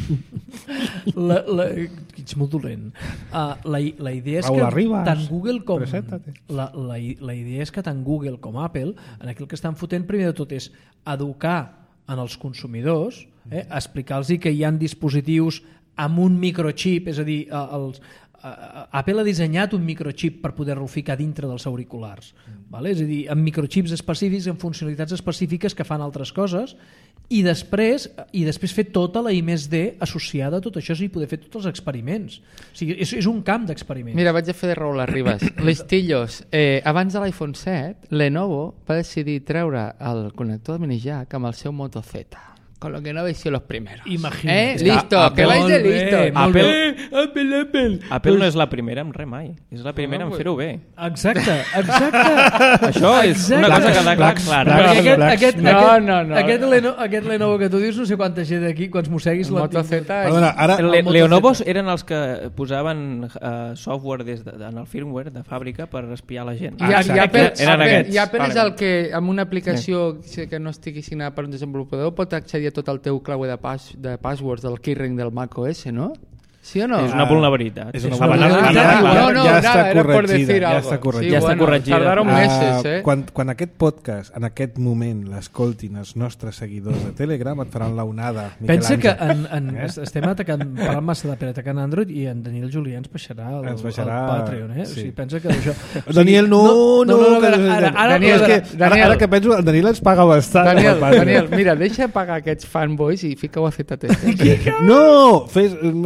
la, la ets molt dolent. Uh, la, la idea és Raúl que Arribas, tant Google com... Presenta-te. La, la, la idea és que tant Google com Apple, en aquell que estan fotent, primer de tot és educar en els consumidors, eh, explicar-los que hi ha dispositius amb un microchip, és a dir, els, uh, Apple ha dissenyat un microchip per poder-lo ficar dintre dels auriculars, mm. vale? És a dir, amb microchips específics, amb funcionalitats específiques que fan altres coses, i després i després fer tota la I més D associada a tot això i poder fer tots els experiments. O sigui, és, és un camp d'experiments. Mira, vaig a fer de Raúl Arribas. Listillos, eh, abans de l'iPhone set, Lenovo va decidir treure el connector de mini jack amb el seu Moto Z. Con lo que no habéis sido los primeros. Imagínate. ¿Eh? Listo, Apple, que vais de molt bé, listo. molt Apple, bé. Apple, Apple. Apple no és la primera en res mai. És la primera en fer-ho bé. Exacte, exacte. Això és una cosa que ha de quedar clara. Perquè aquest, Blacks, aquest, no, aquest, no, no. aquest, Leno, aquest Lenovo que tu dius, no sé quanta gent d'aquí, quants mosseguis El l'han Moto tingut. Z. Perdona, ara... Le, Moto Leonovos Z. eren els que posaven uh, software des de, en el firmware de fàbrica per espiar la gent. I, i Exacte. Apple, Eren Apple, aquests. i Apple és Vale. el que amb una aplicació que no estigui signada per un desenvolupador pot accedir a tot el teu clau de, pas, de passwords del keyring del macOS, ¿no? ¿Sí o no? És una vulnerabilitat. És una Sí, vulnerabilitat. sí. Ja- No, no, ja nada, està era por corregida, decir ja algo. està corregida. Sí, Ja està bueno, corregida. tardaron Ah, meses, eh? quan, quan aquest podcast, en aquest moment, l'escoltin els nostres seguidors de Telegram, et faran la onada. Pensa Miquel que Àngel. en, en, Eh? estem atacant, parlant massa de Pere atacant Android i en Daniel Julià ens baixarà el, Ens baixarà, el Patreon, eh? sí. O sigui, pensa que això... O sigui, Daniel, no, no, no, no, que- ara, ara, ara, Daniel, ara, és que, ara, Daniel. ara que penso, el Daniel ens paga bastant. Daniel, el Patreon. Daniel, mira, deixa pagar aquests fanboys i fica-ho a Z T. No, fes, va dir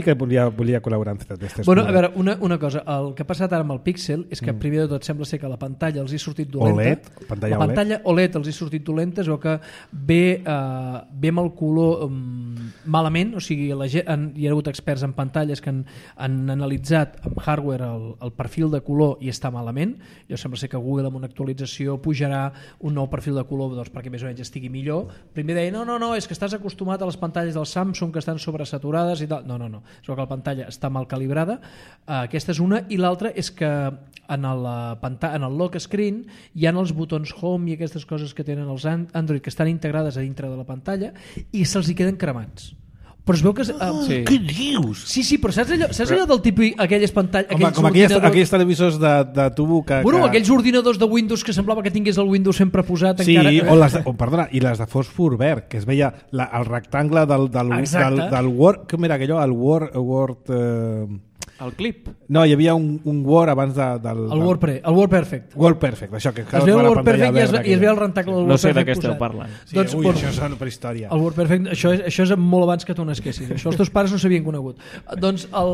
que volia, volia col·laborar en aquestes Bueno, coses. a veure, una, una cosa, el que ha passat ara amb el Pixel és que mm. primer de tot sembla ser que la pantalla els hi ha sortit dolenta. O L E D, pantalla la pantalla O L E D els hi ha sortit dolenta, es veu que ve, uh, ve amb el color um, malament, o sigui, la gent, han, hi ha hagut experts en pantalles que han, han analitzat amb hardware el, el perfil de color i està malament. Jo sembla ser que Google amb una actualització pujarà un nou perfil de color doncs, perquè més o menys estigui millor. Primer deia, no, no, no, és que estàs acostumat a les pantalles del Samsung que estan sobresaturades i tal. No, no, no, és que la pantalla està mal calibrada. Uh, aquesta és una, i l'altra és que en el, en el lock screen hi ha els botons home i aquestes coses que tenen els Android que estan integrades a dintre de la pantalla i se'ls hi queden cremats. Però es veu que... Uh, sí. Què dius? Sí, sí, però saps allò, saps allò del tipus aquelles pantalles... Home, com aquells, aquells televisors de, de tubo que... Bueno, que... aquells ordinadors de Windows que semblava que tingués el Windows sempre posat sí, encara... o les de, o, perdona, i les de fòsfor verd, que es veia la, el rectangle del, del, del, del Word... Com era aquellò? El Word... Word eh... El clip? No, hi havia un, un Word abans de, del... El Word, pre, el Word Perfect. Word Perfect, això que... Es veu el Word Perfect i es, i es veu el rentacle del No Word sé de Perfect què esteu posat. parlant. Sí, Doncs, ui, bueno, això és per història. El Word Perfect, això és, això és molt abans que tu nasquessis. Això els teus pares no s'havien conegut. Doncs el,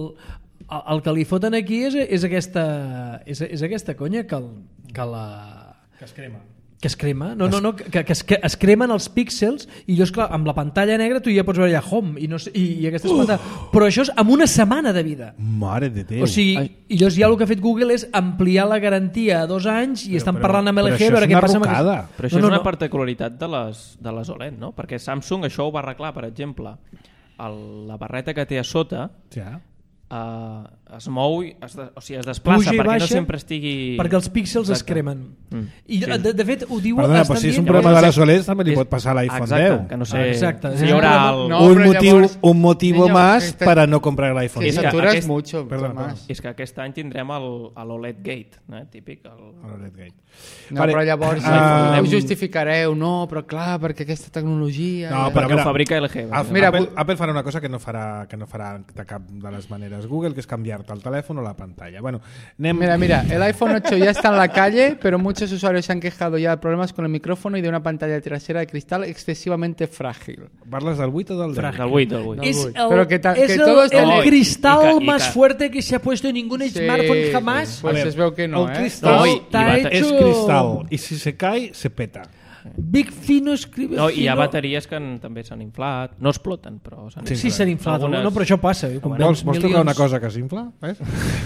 el, el que li foten aquí és, és, aquesta, és, és aquesta conya que, el, que la... Que es crema. Que es crema, no, no, no, que, que, es, que es cremen els píxels i jo, esclar, amb la pantalla negra tu ja pots veure allà home i, no sé, i, i aquestes uh. pantalles, però això és amb una setmana de vida. Mare de Déu. O sigui, i llavors ja el que ha fet Google és ampliar la garantia a dos anys i però, estan però, parlant amb L G però veure què passa amb rocada. aquest... Però això no, no, no, és una no. particularitat de les, de les O L E D, no? Perquè Samsung això ho va arreglar, per exemple, el, la barreta que té a sota Ja. uh, es mou, es de, o sigui, es desplaça Puja i perquè baixa, no sempre estigui... perquè els píxels es Exacte. cremen. Mm. I Sí. de, de fet ho diuen... Perdona, però estan si és un dient- problema de les O L E D també li És- pot passar a l'iPhone Exacte, deu. que no sé Ah, exacte. si hi haurà el... No, un, però motiu, llavors- un motivo Senyor, más este- para no comprar el iPhone. Que És que saturas aquest- mucho, Perdona, Tomás. És que aquest any tindrem el, l'O L E D Gate, eh? Típic. El... El O L E D Gate. No, Vale, però llavors ah, ho justificareu, no, però clar, perquè aquesta tecnologia... No, perquè però, ho fabrica L G. Apple, Mira, Apple, bu- Apple farà una cosa que no farà, que no farà de cap de les maneres Google, que és canviar-te el telèfon o la pantalla. Bueno, anem... Mira, mira, el iPhone ocho ya está en la calle, pero muchos usuarios se han quejado ya de problemas con el micrófono y de una pantalla trasera de cristal excesivamente frágil. Parles del vuit o del deu? Del vuit, del vuit. No. Es Uy. el, Pero que ta- es que el, todo está el bien. cristal Y ca- y más ca- fuerte que se ha puesto en ningún Sí, smartphone jamás. Pues A ver, es veu que no, el eh? cristal No, i- i Está bata- hecho... és cristal i si se cae, se peta. Big Fino escribe No, i hi ha fino. bateries que en, també s'han inflat. No exploten, però s'han Sí, s'han inflat. Algunes- No, però això passa. eh, com Vols, vols tocar milions. una cosa que s'infla? Eh?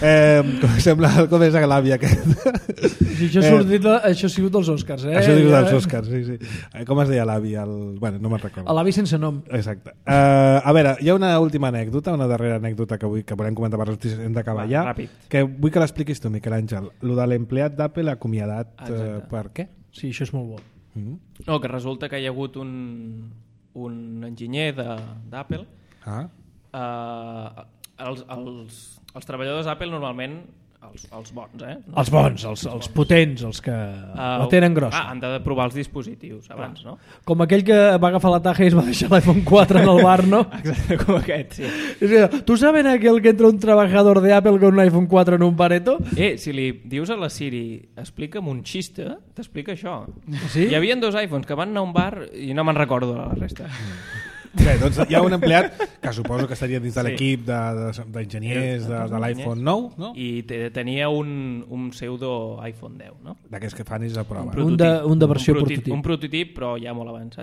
Eh, com sembla com és l'àvia aquest. Sí, això, ha sortit, això ha sigut dels Oscars. Eh? Això diu dels Ja- Oscars, sí, sí. Eh, Com es deia l'avi? El... Bueno, no me'n recordo. L'avi sense nom. Exacte. Uh, a veure, hi ha una última anècdota, una darrera anècdota que vull que volem comentar per notícies, hem d'acabar Va, ja, ràpid. que vull que l'expliquis tu, Miquel Àngel. Lo de l'empleat d'Apple acomiadat, uh, Exacte. per què? Sí, això és molt bo. Mm -hmm. No, que resulta que hi ha hagut un, un enginyer de- d'Apple. Ah, Eh, els, els, els treballadors d'Apple normalment, els, els bons, eh? No? Els bons, els, els potents, els que Eh, la tenen grossa. Ah, han de provar els dispositius abans, no? Com aquell que va agafar la taja i es va deixar l'iPhone quatre en el bar, no? Exacte, com aquest, sí. És que, ¿tú saben aquel que entra un trabajador de Apple con un iPhone cuatro en un bareto? Eh, si li dius a la Siri explica'm un xiste, t'explica això. Sí? Hi havia dos iPhones que van anar a un bar i no me'n recordo de la resta. bé, doncs hi ha un empleat que suposo que estaria dins de Sí. l'equip de- de- d'enginyers de, de, de l'iPhone nou, no? I te, tenia un, un pseudo iPhone deu, no? D'aquests que fan és a prova. Un de- un de versió un prototip. Un prototip, però ja molt avançat.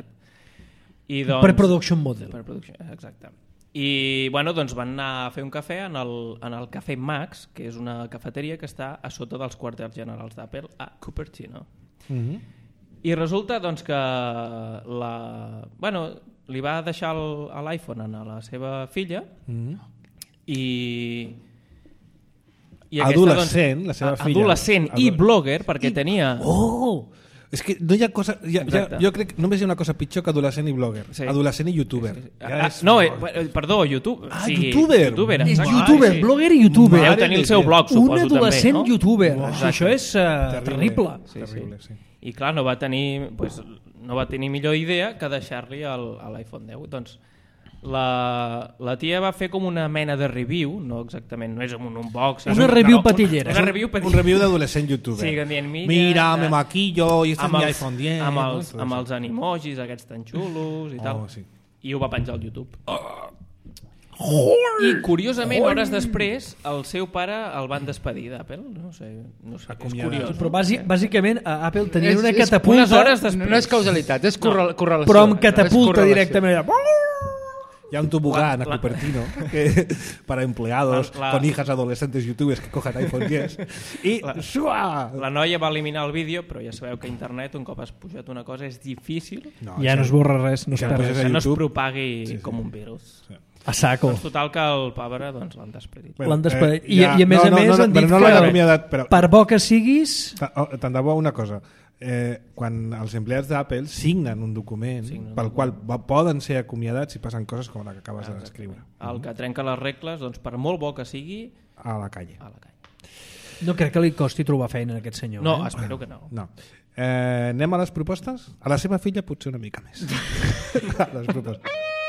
I doncs, Per production model. Per production, exacte. I bueno, doncs van anar a fer un cafè en el, en el Cafè Max, que és una cafeteria que està a sota dels quarters generals d'Apple a Cupertino. Mm -hmm. I resulta doncs que la... bueno, li va deixar el- l'iPhone a la seva filla Mm -hmm. i... i Adolescent, la seva filla. Adolescent i Adol- blogger, perquè tenia... Oh! És que no hi ha cosa... Hi ha, hi ha, Exacte. jo crec que només hi ha una cosa pitjor que adolescent i blogger. Sí. Adolescent i youtuber. Sí, sí. Ja Ah, és... no, eh, perdó, YouTube. Ah, o sigui, youtuber. youtuber És exacte. youtuber, Ah, sí. blogger i youtuber. Deu tenir el seu blog, suposo, Un adolescent també, no? youtuber. Uau. Això, això és uh, terrible. Sí, Terrible, sí. sí. I clar, no va tenir, pues, no va tenir millor idea que deixar-li el- a l'iPhone deu. Doncs la, la tia va fer com una mena de review, no exactament, no és un unboxing. Una no, review no, patillera. Una, una review Un patillera. review d'adolescent youtuber. Sí, que em diuen, mira, Mira, que- me maquillo, i este és amb mi els, iPhone diez. amb no? els, Tot amb això. els animojis aquests tan xulos i tal. Oh, sí. I ho va penjar al YouTube. I, curiosament, hores després, el seu pare el van despedir d'Apple. No sé, no sé, és curiós. Però bàsic, bàsicament a Apple tenia És- una és catapulta... unes hores després. No és causalitat, és correl correlació. Però amb És catapulta correlació. directament. Hi ha un tobogán a La- la- Cupertino que, para empleados La- la- con hijas adolescentes youtubers que cojan iPhone diez i La- ¡shua! La noia va eliminar el vídeo, però ja sabeu que a internet, un cop has pujat una cosa, és difícil No, Ja no es borra res, no es Ja perd no res. a que no es YouTube. propagui Sí, sí. com un virus. A saco. Doncs total que el pobre doncs, l'han despedit. Bueno, L'han despedit. eh, I, ja- I a més no, a no, més no, no, han dit però no l'han que acomiadat, però- per bo que siguis... Oh, tant de bo una cosa, eh, quan els empleats d'Apple signen un document Signen un pel qual va, poden ser acomiadats si passen coses com la que acabes de descriure. El que trenca les regles, doncs, per molt bo que sigui, A la calle. a la calle. No crec que li costi trobar feina a aquest senyor. No, eh? espero que no. No. Eh, anem a les propostes? A la seva filla potser una mica més. A les propostes.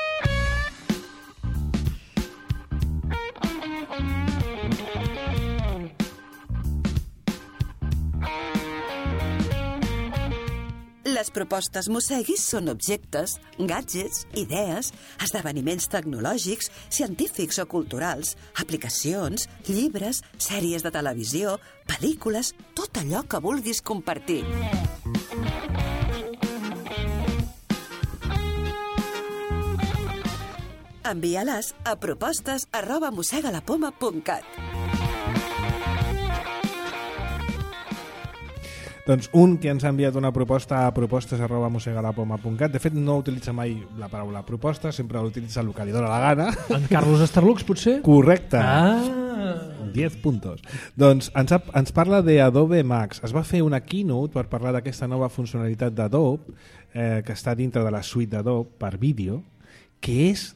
Les propostes Mosseguis són objectes, gadgets, idees, esdeveniments tecnològics, científics o culturals, aplicacions, llibres, sèries de televisió, pel·lícules, tot allò que vulguis compartir. Envia-les a propostes arroba mossegalapoma punt cat. Doncs un que ens ha enviat una proposta a propostes arroba mossegalapoma punt cat. De fet, no utilitza mai la paraula proposta, sempre l'utilitza el que li dóna la gana. En Carlos Starlux, potser? Correcte. Ah! diez puntos. Doncs ens, ha, ens parla de Adobe Max. Es va fer una keynote per parlar d'aquesta nova funcionalitat d'Adobe eh, que està dintre de la suite d'Adobe per vídeo, que és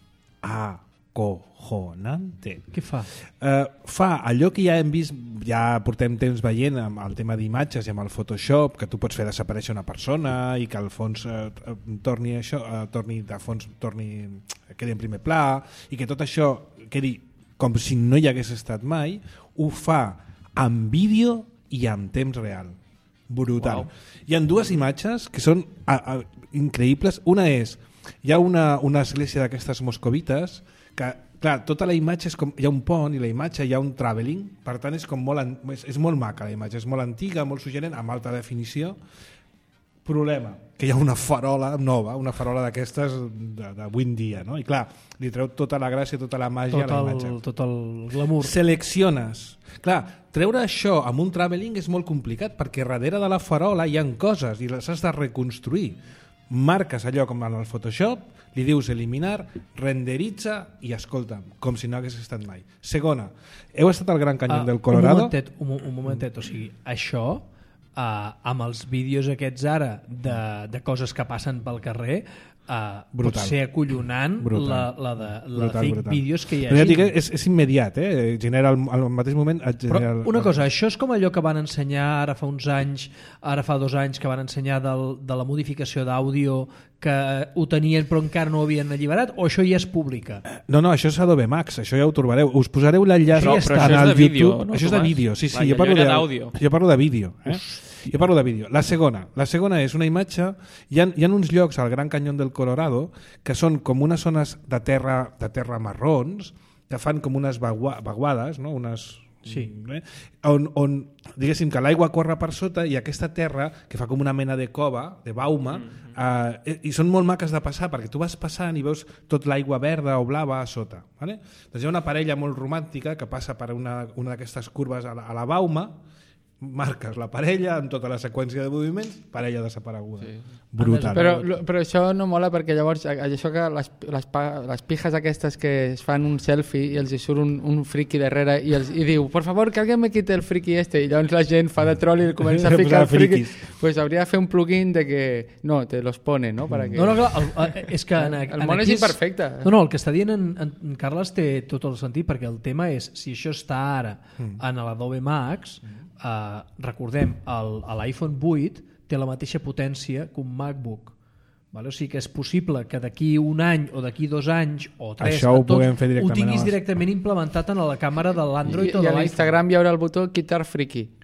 acojonante. Què fa? Eh, fa allò que ja hem vist, ja portem temps veient amb el tema d'imatges i amb el Photoshop, que tu pots fer desaparèixer una persona i que el fons eh, torni això, eh, torni de fons torni, quedi en primer pla i que tot això quedi com si no hi hagués estat mai, ho fa en vídeo i en temps real. Brutal. Wow. Hi ha dues imatges que són a, a, increïbles. Una és, hi ha una, una església d'aquestes moscovites que, clar, tota la imatge és com, hi ha un pont i la imatge hi ha un travelling, per tant és com molt, an- és, és molt maca la imatge, és molt antiga, molt suggerent, amb alta definició. Problema, que hi ha una farola nova, una farola d'aquestes d'avui en dia, no? I clar, li treu tota la gràcia, tota la màgia Tot a la el, imatge. tot el glamour. Selecciones. Clar, treure això amb un travelling és molt complicat perquè darrere de la farola hi ha coses i les has de reconstruir. Marques allò com en el Photoshop, li dius eliminar, renderitza i escolta'm, com si no hagués estat mai. Segona, heu estat al Gran Canyón Ah, del Colorado? Un momentet, un, un momentet, o sigui, això, uh, amb els vídeos aquests ara de, de coses que passen pel carrer, uh, pot Brutal. ser acollonant Brutal. la, la, de, la Brutal, fake brutal. vídeos que hi Però ja ha. et dic, és, és immediat, eh? Genera al, al mateix moment... Et Però genera el- una cosa, això és com allò que van ensenyar ara fa uns anys, ara fa dos anys, que van ensenyar del, de la modificació d'àudio, que ho tenien però encara no ho havien alliberat, o això ja es publica? No, no, això és Adobe Max, això ja ho trobareu. Us posareu l'enllaç Però- però això en és el de vídeo, YouTube. no, Això és de Tomàs? vídeo, sí, sí. Va, jo jo parlo era de, d'àudio. jo parlo de vídeo. Eh? Jo parlo de vídeo. La segona, la segona és una imatge... Hi ha, hi ha uns llocs al Gran Canyón del Colorado que són com unes zones de terra, de terra marrons que fan com unes vagua, vaguades, no? Unes... Sí. Eh? On, on diguéssim que l'aigua corre per sota i aquesta terra que fa com una mena de cova, de bauma, mm -hmm. eh, i són molt maques de passar perquè tu vas passant i veus tot l'aigua verda o blava a sota. Vale? Doncs hi ha una parella molt romàntica que passa per una, una d'aquestes curves a la, a la bauma, marques la parella amb tota la seqüència de moviments, parella desapareguda. Sí. Brutal. Però, però això no mola perquè llavors a- això que les, les, pa- les pijes aquestes que es fan un selfie i els hi surt un, un friki darrere i, els, i diu, por favor, que alguien me quite el friki este, i llavors la gent fa de troll i comença a Posar ficar el friki. friquis. Pues habría de fer un plugin de que no, te los pone, no? Para que... No, no, clar, el, eh, és que en, El en món és aquí imperfecte. No, no, el que està dient en, en Carles té tot el sentit, perquè el tema és, si això està ara Mm. en l'Adobe Max, eh, recordem, el- a l'iPhone vuit té la mateixa potència que un MacBook. Vale? O sigui que és possible que d'aquí un any o d'aquí dos anys o tres Això ho a tot, puguem fer ho directament tinguis a les- directament implementat en la càmera de I, l'Android o i de a l'iPhone. l'Instagram hi haurà el botó quitar friki.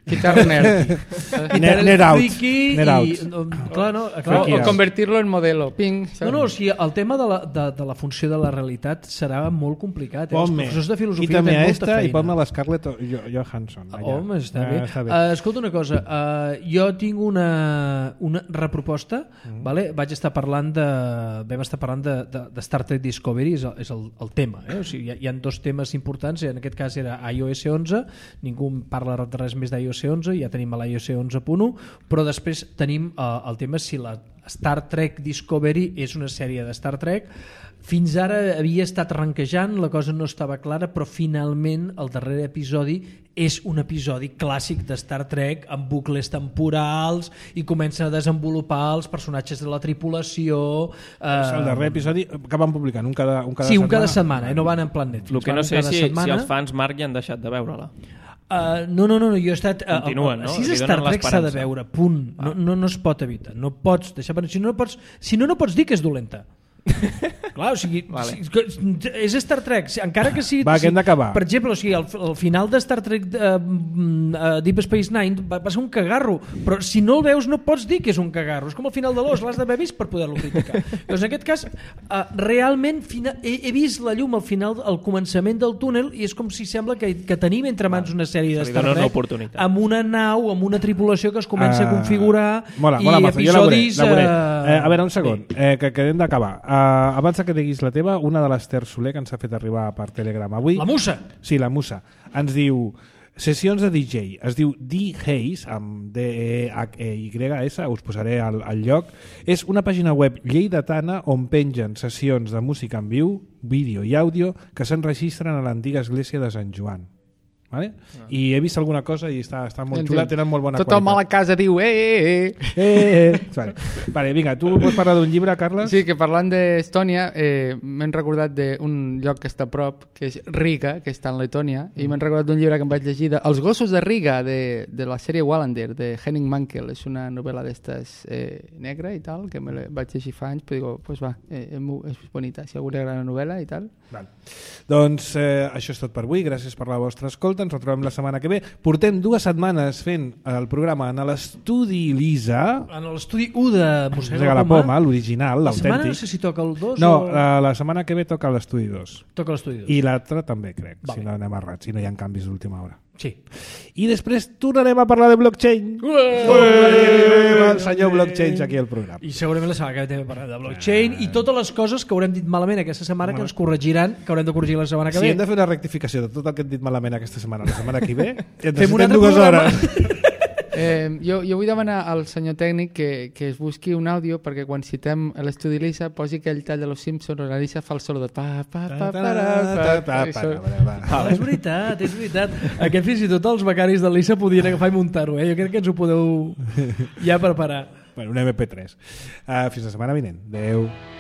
Quitar nerd. Nerd, nerd out. Friki Nerd out. I, no, clar, no, clar, Friki O out. convertirlo en modelo. Ping. no, no, o sigui, el tema de la, de, de la funció de la realitat serà molt complicat. Eh? Els Ponme, professors de filosofia quítame tenen a molta esta feina. i ponme la Scarlett Jo- Johansson. allà. Home, està Ah, bé. està bé. Uh, escolta una cosa, uh, jo tinc una, una reproposta, Mm. vale? Vaig estar parlant de, vam estar parlant de, de, de Star Trek Discovery, és el, és el, el tema. Eh? O sigui, hi, ha, hi ha dos temes importants, en aquest cas era iOS onze, ningú en parla de res més d'iOS onze, ja tenim l'iOS onze punt u, però després tenim uh, el tema si la Star Trek Discovery és una sèrie de Star Trek. Fins ara havia estat ranquejant, la cosa no estava clara, però finalment el darrer episodi és un episodi clàssic de Star Trek amb bucles temporals i comencen a desenvolupar els personatges de la tripulació. És el darrer episodi que van publicant un cada, un cada Sí, setmana. un cada setmana, eh? No van en plan Netflix. El que van no un sé cada si, si setmana. els fans Marc ja han deixat de veure-la. Uh, no, no, no, no, jo he estat... Uh, Continuen, no? Si Li és donen Star Trek s'ha de l'esperança. veure, punt. No, no, no es pot evitar. No pots deixar... Si no, no pots, si no, no pots dir que és dolenta. Clar, o sigui, Vale. si, és Star Trek, si- encara que sigui... Va, que hem d'acabar. Per exemple, o sigui, el, el final de Star Trek uh, uh, Deep Space Nine va, va ser un cagarro, però si no el veus no pots dir que és un cagarro, és com el final de l'Os, l'has d'haver vist per poder-lo criticar. Doncs en aquest cas, uh, realment fina, he, he vist la llum al final, al començament del túnel, i és com si sembla que, que tenim entre mans una sèrie de Se li Star dona una Trek oportunitat. amb una nau, amb una tripulació que es comença Ah, a configurar mola, i mola, mazo, jo la veuré, episodis... la veuré. eh, Eh, a veure, un segon, eh, que, que hem d'acabar. Uh, abans que diguis la teva, una de l'Ester Soler que ens ha fet arribar per Telegram avui. La musa! Sí, la musa. Ens diu sessions de D J. Es diu D Hayes, amb D E H E Y S, us posaré al, al lloc. És una pàgina web lleidatana on pengen sessions de música en viu, vídeo i àudio que s'enregistren a l'antiga església de Sant Joan. Vale? Ah. I he vist alguna cosa i està, està molt xula, tenen molt bona Tothom a la qualitat. casa diu eh, eh, eh. Eh, eh, eh. Vale. Vale, vinga, tu pots parlar d'un llibre, Carles? Sí, que parlant d'Estònia eh, m'hem recordat d'un lloc que està a prop, que és Riga, que està en Letònia, mm. i m'hem recordat d'un llibre que em vaig llegir de Els gossos de Riga, de, de la sèrie Wallander, de Henning Mankell. És una novel·la d'estes eh, negra i tal, que me la vaig llegir fa anys, però digo, pues va, eh, és bonita, si algú li agrada la novel·la i tal. Val. Doncs eh, això és tot per avui, gràcies per la vostra escolta, ens retrobem la setmana que ve. Portem dues setmanes fent el programa en l'estudi Lisa, En l'estudi u de Mossèn de la Poma, l'original, La setmana no l'autèntic. sé si toca el dos No, o... la, la setmana que ve toca l'estudi dos. Toca l'estudi dos. I l'altra també, crec, Vale. si no anem errats, si no hi ha canvis d'última hora. Sí. I després tornarem a parlar de blockchain. Ué! El senyor blockchain aquí al programa. I segurament la setmana que ve també parlarem de blockchain i totes les coses que haurem dit malament aquesta setmana que ens corregiran, que haurem de corregir la setmana que Si ve. hem de fer una rectificació de tot el que hem dit malament aquesta setmana, la setmana que ve, Fem un necessitem altre dues programa. hores. Eh, jo, jo vull demanar al senyor tècnic que, que es busqui un àudio perquè quan citem l'estudi Lisa posi aquell tall de los Simpsons on la Lisa fa el solo de pa, pa, pa, pa, pa, pa, pa, És veritat, és veritat. Aquest fins i tot els becaris de l'I S A podien agafar i muntar-ho, eh? Jo crec que ens ho podeu ja preparar. Bueno, un eme pe tres. Uh, fins la setmana vinent. Adéu.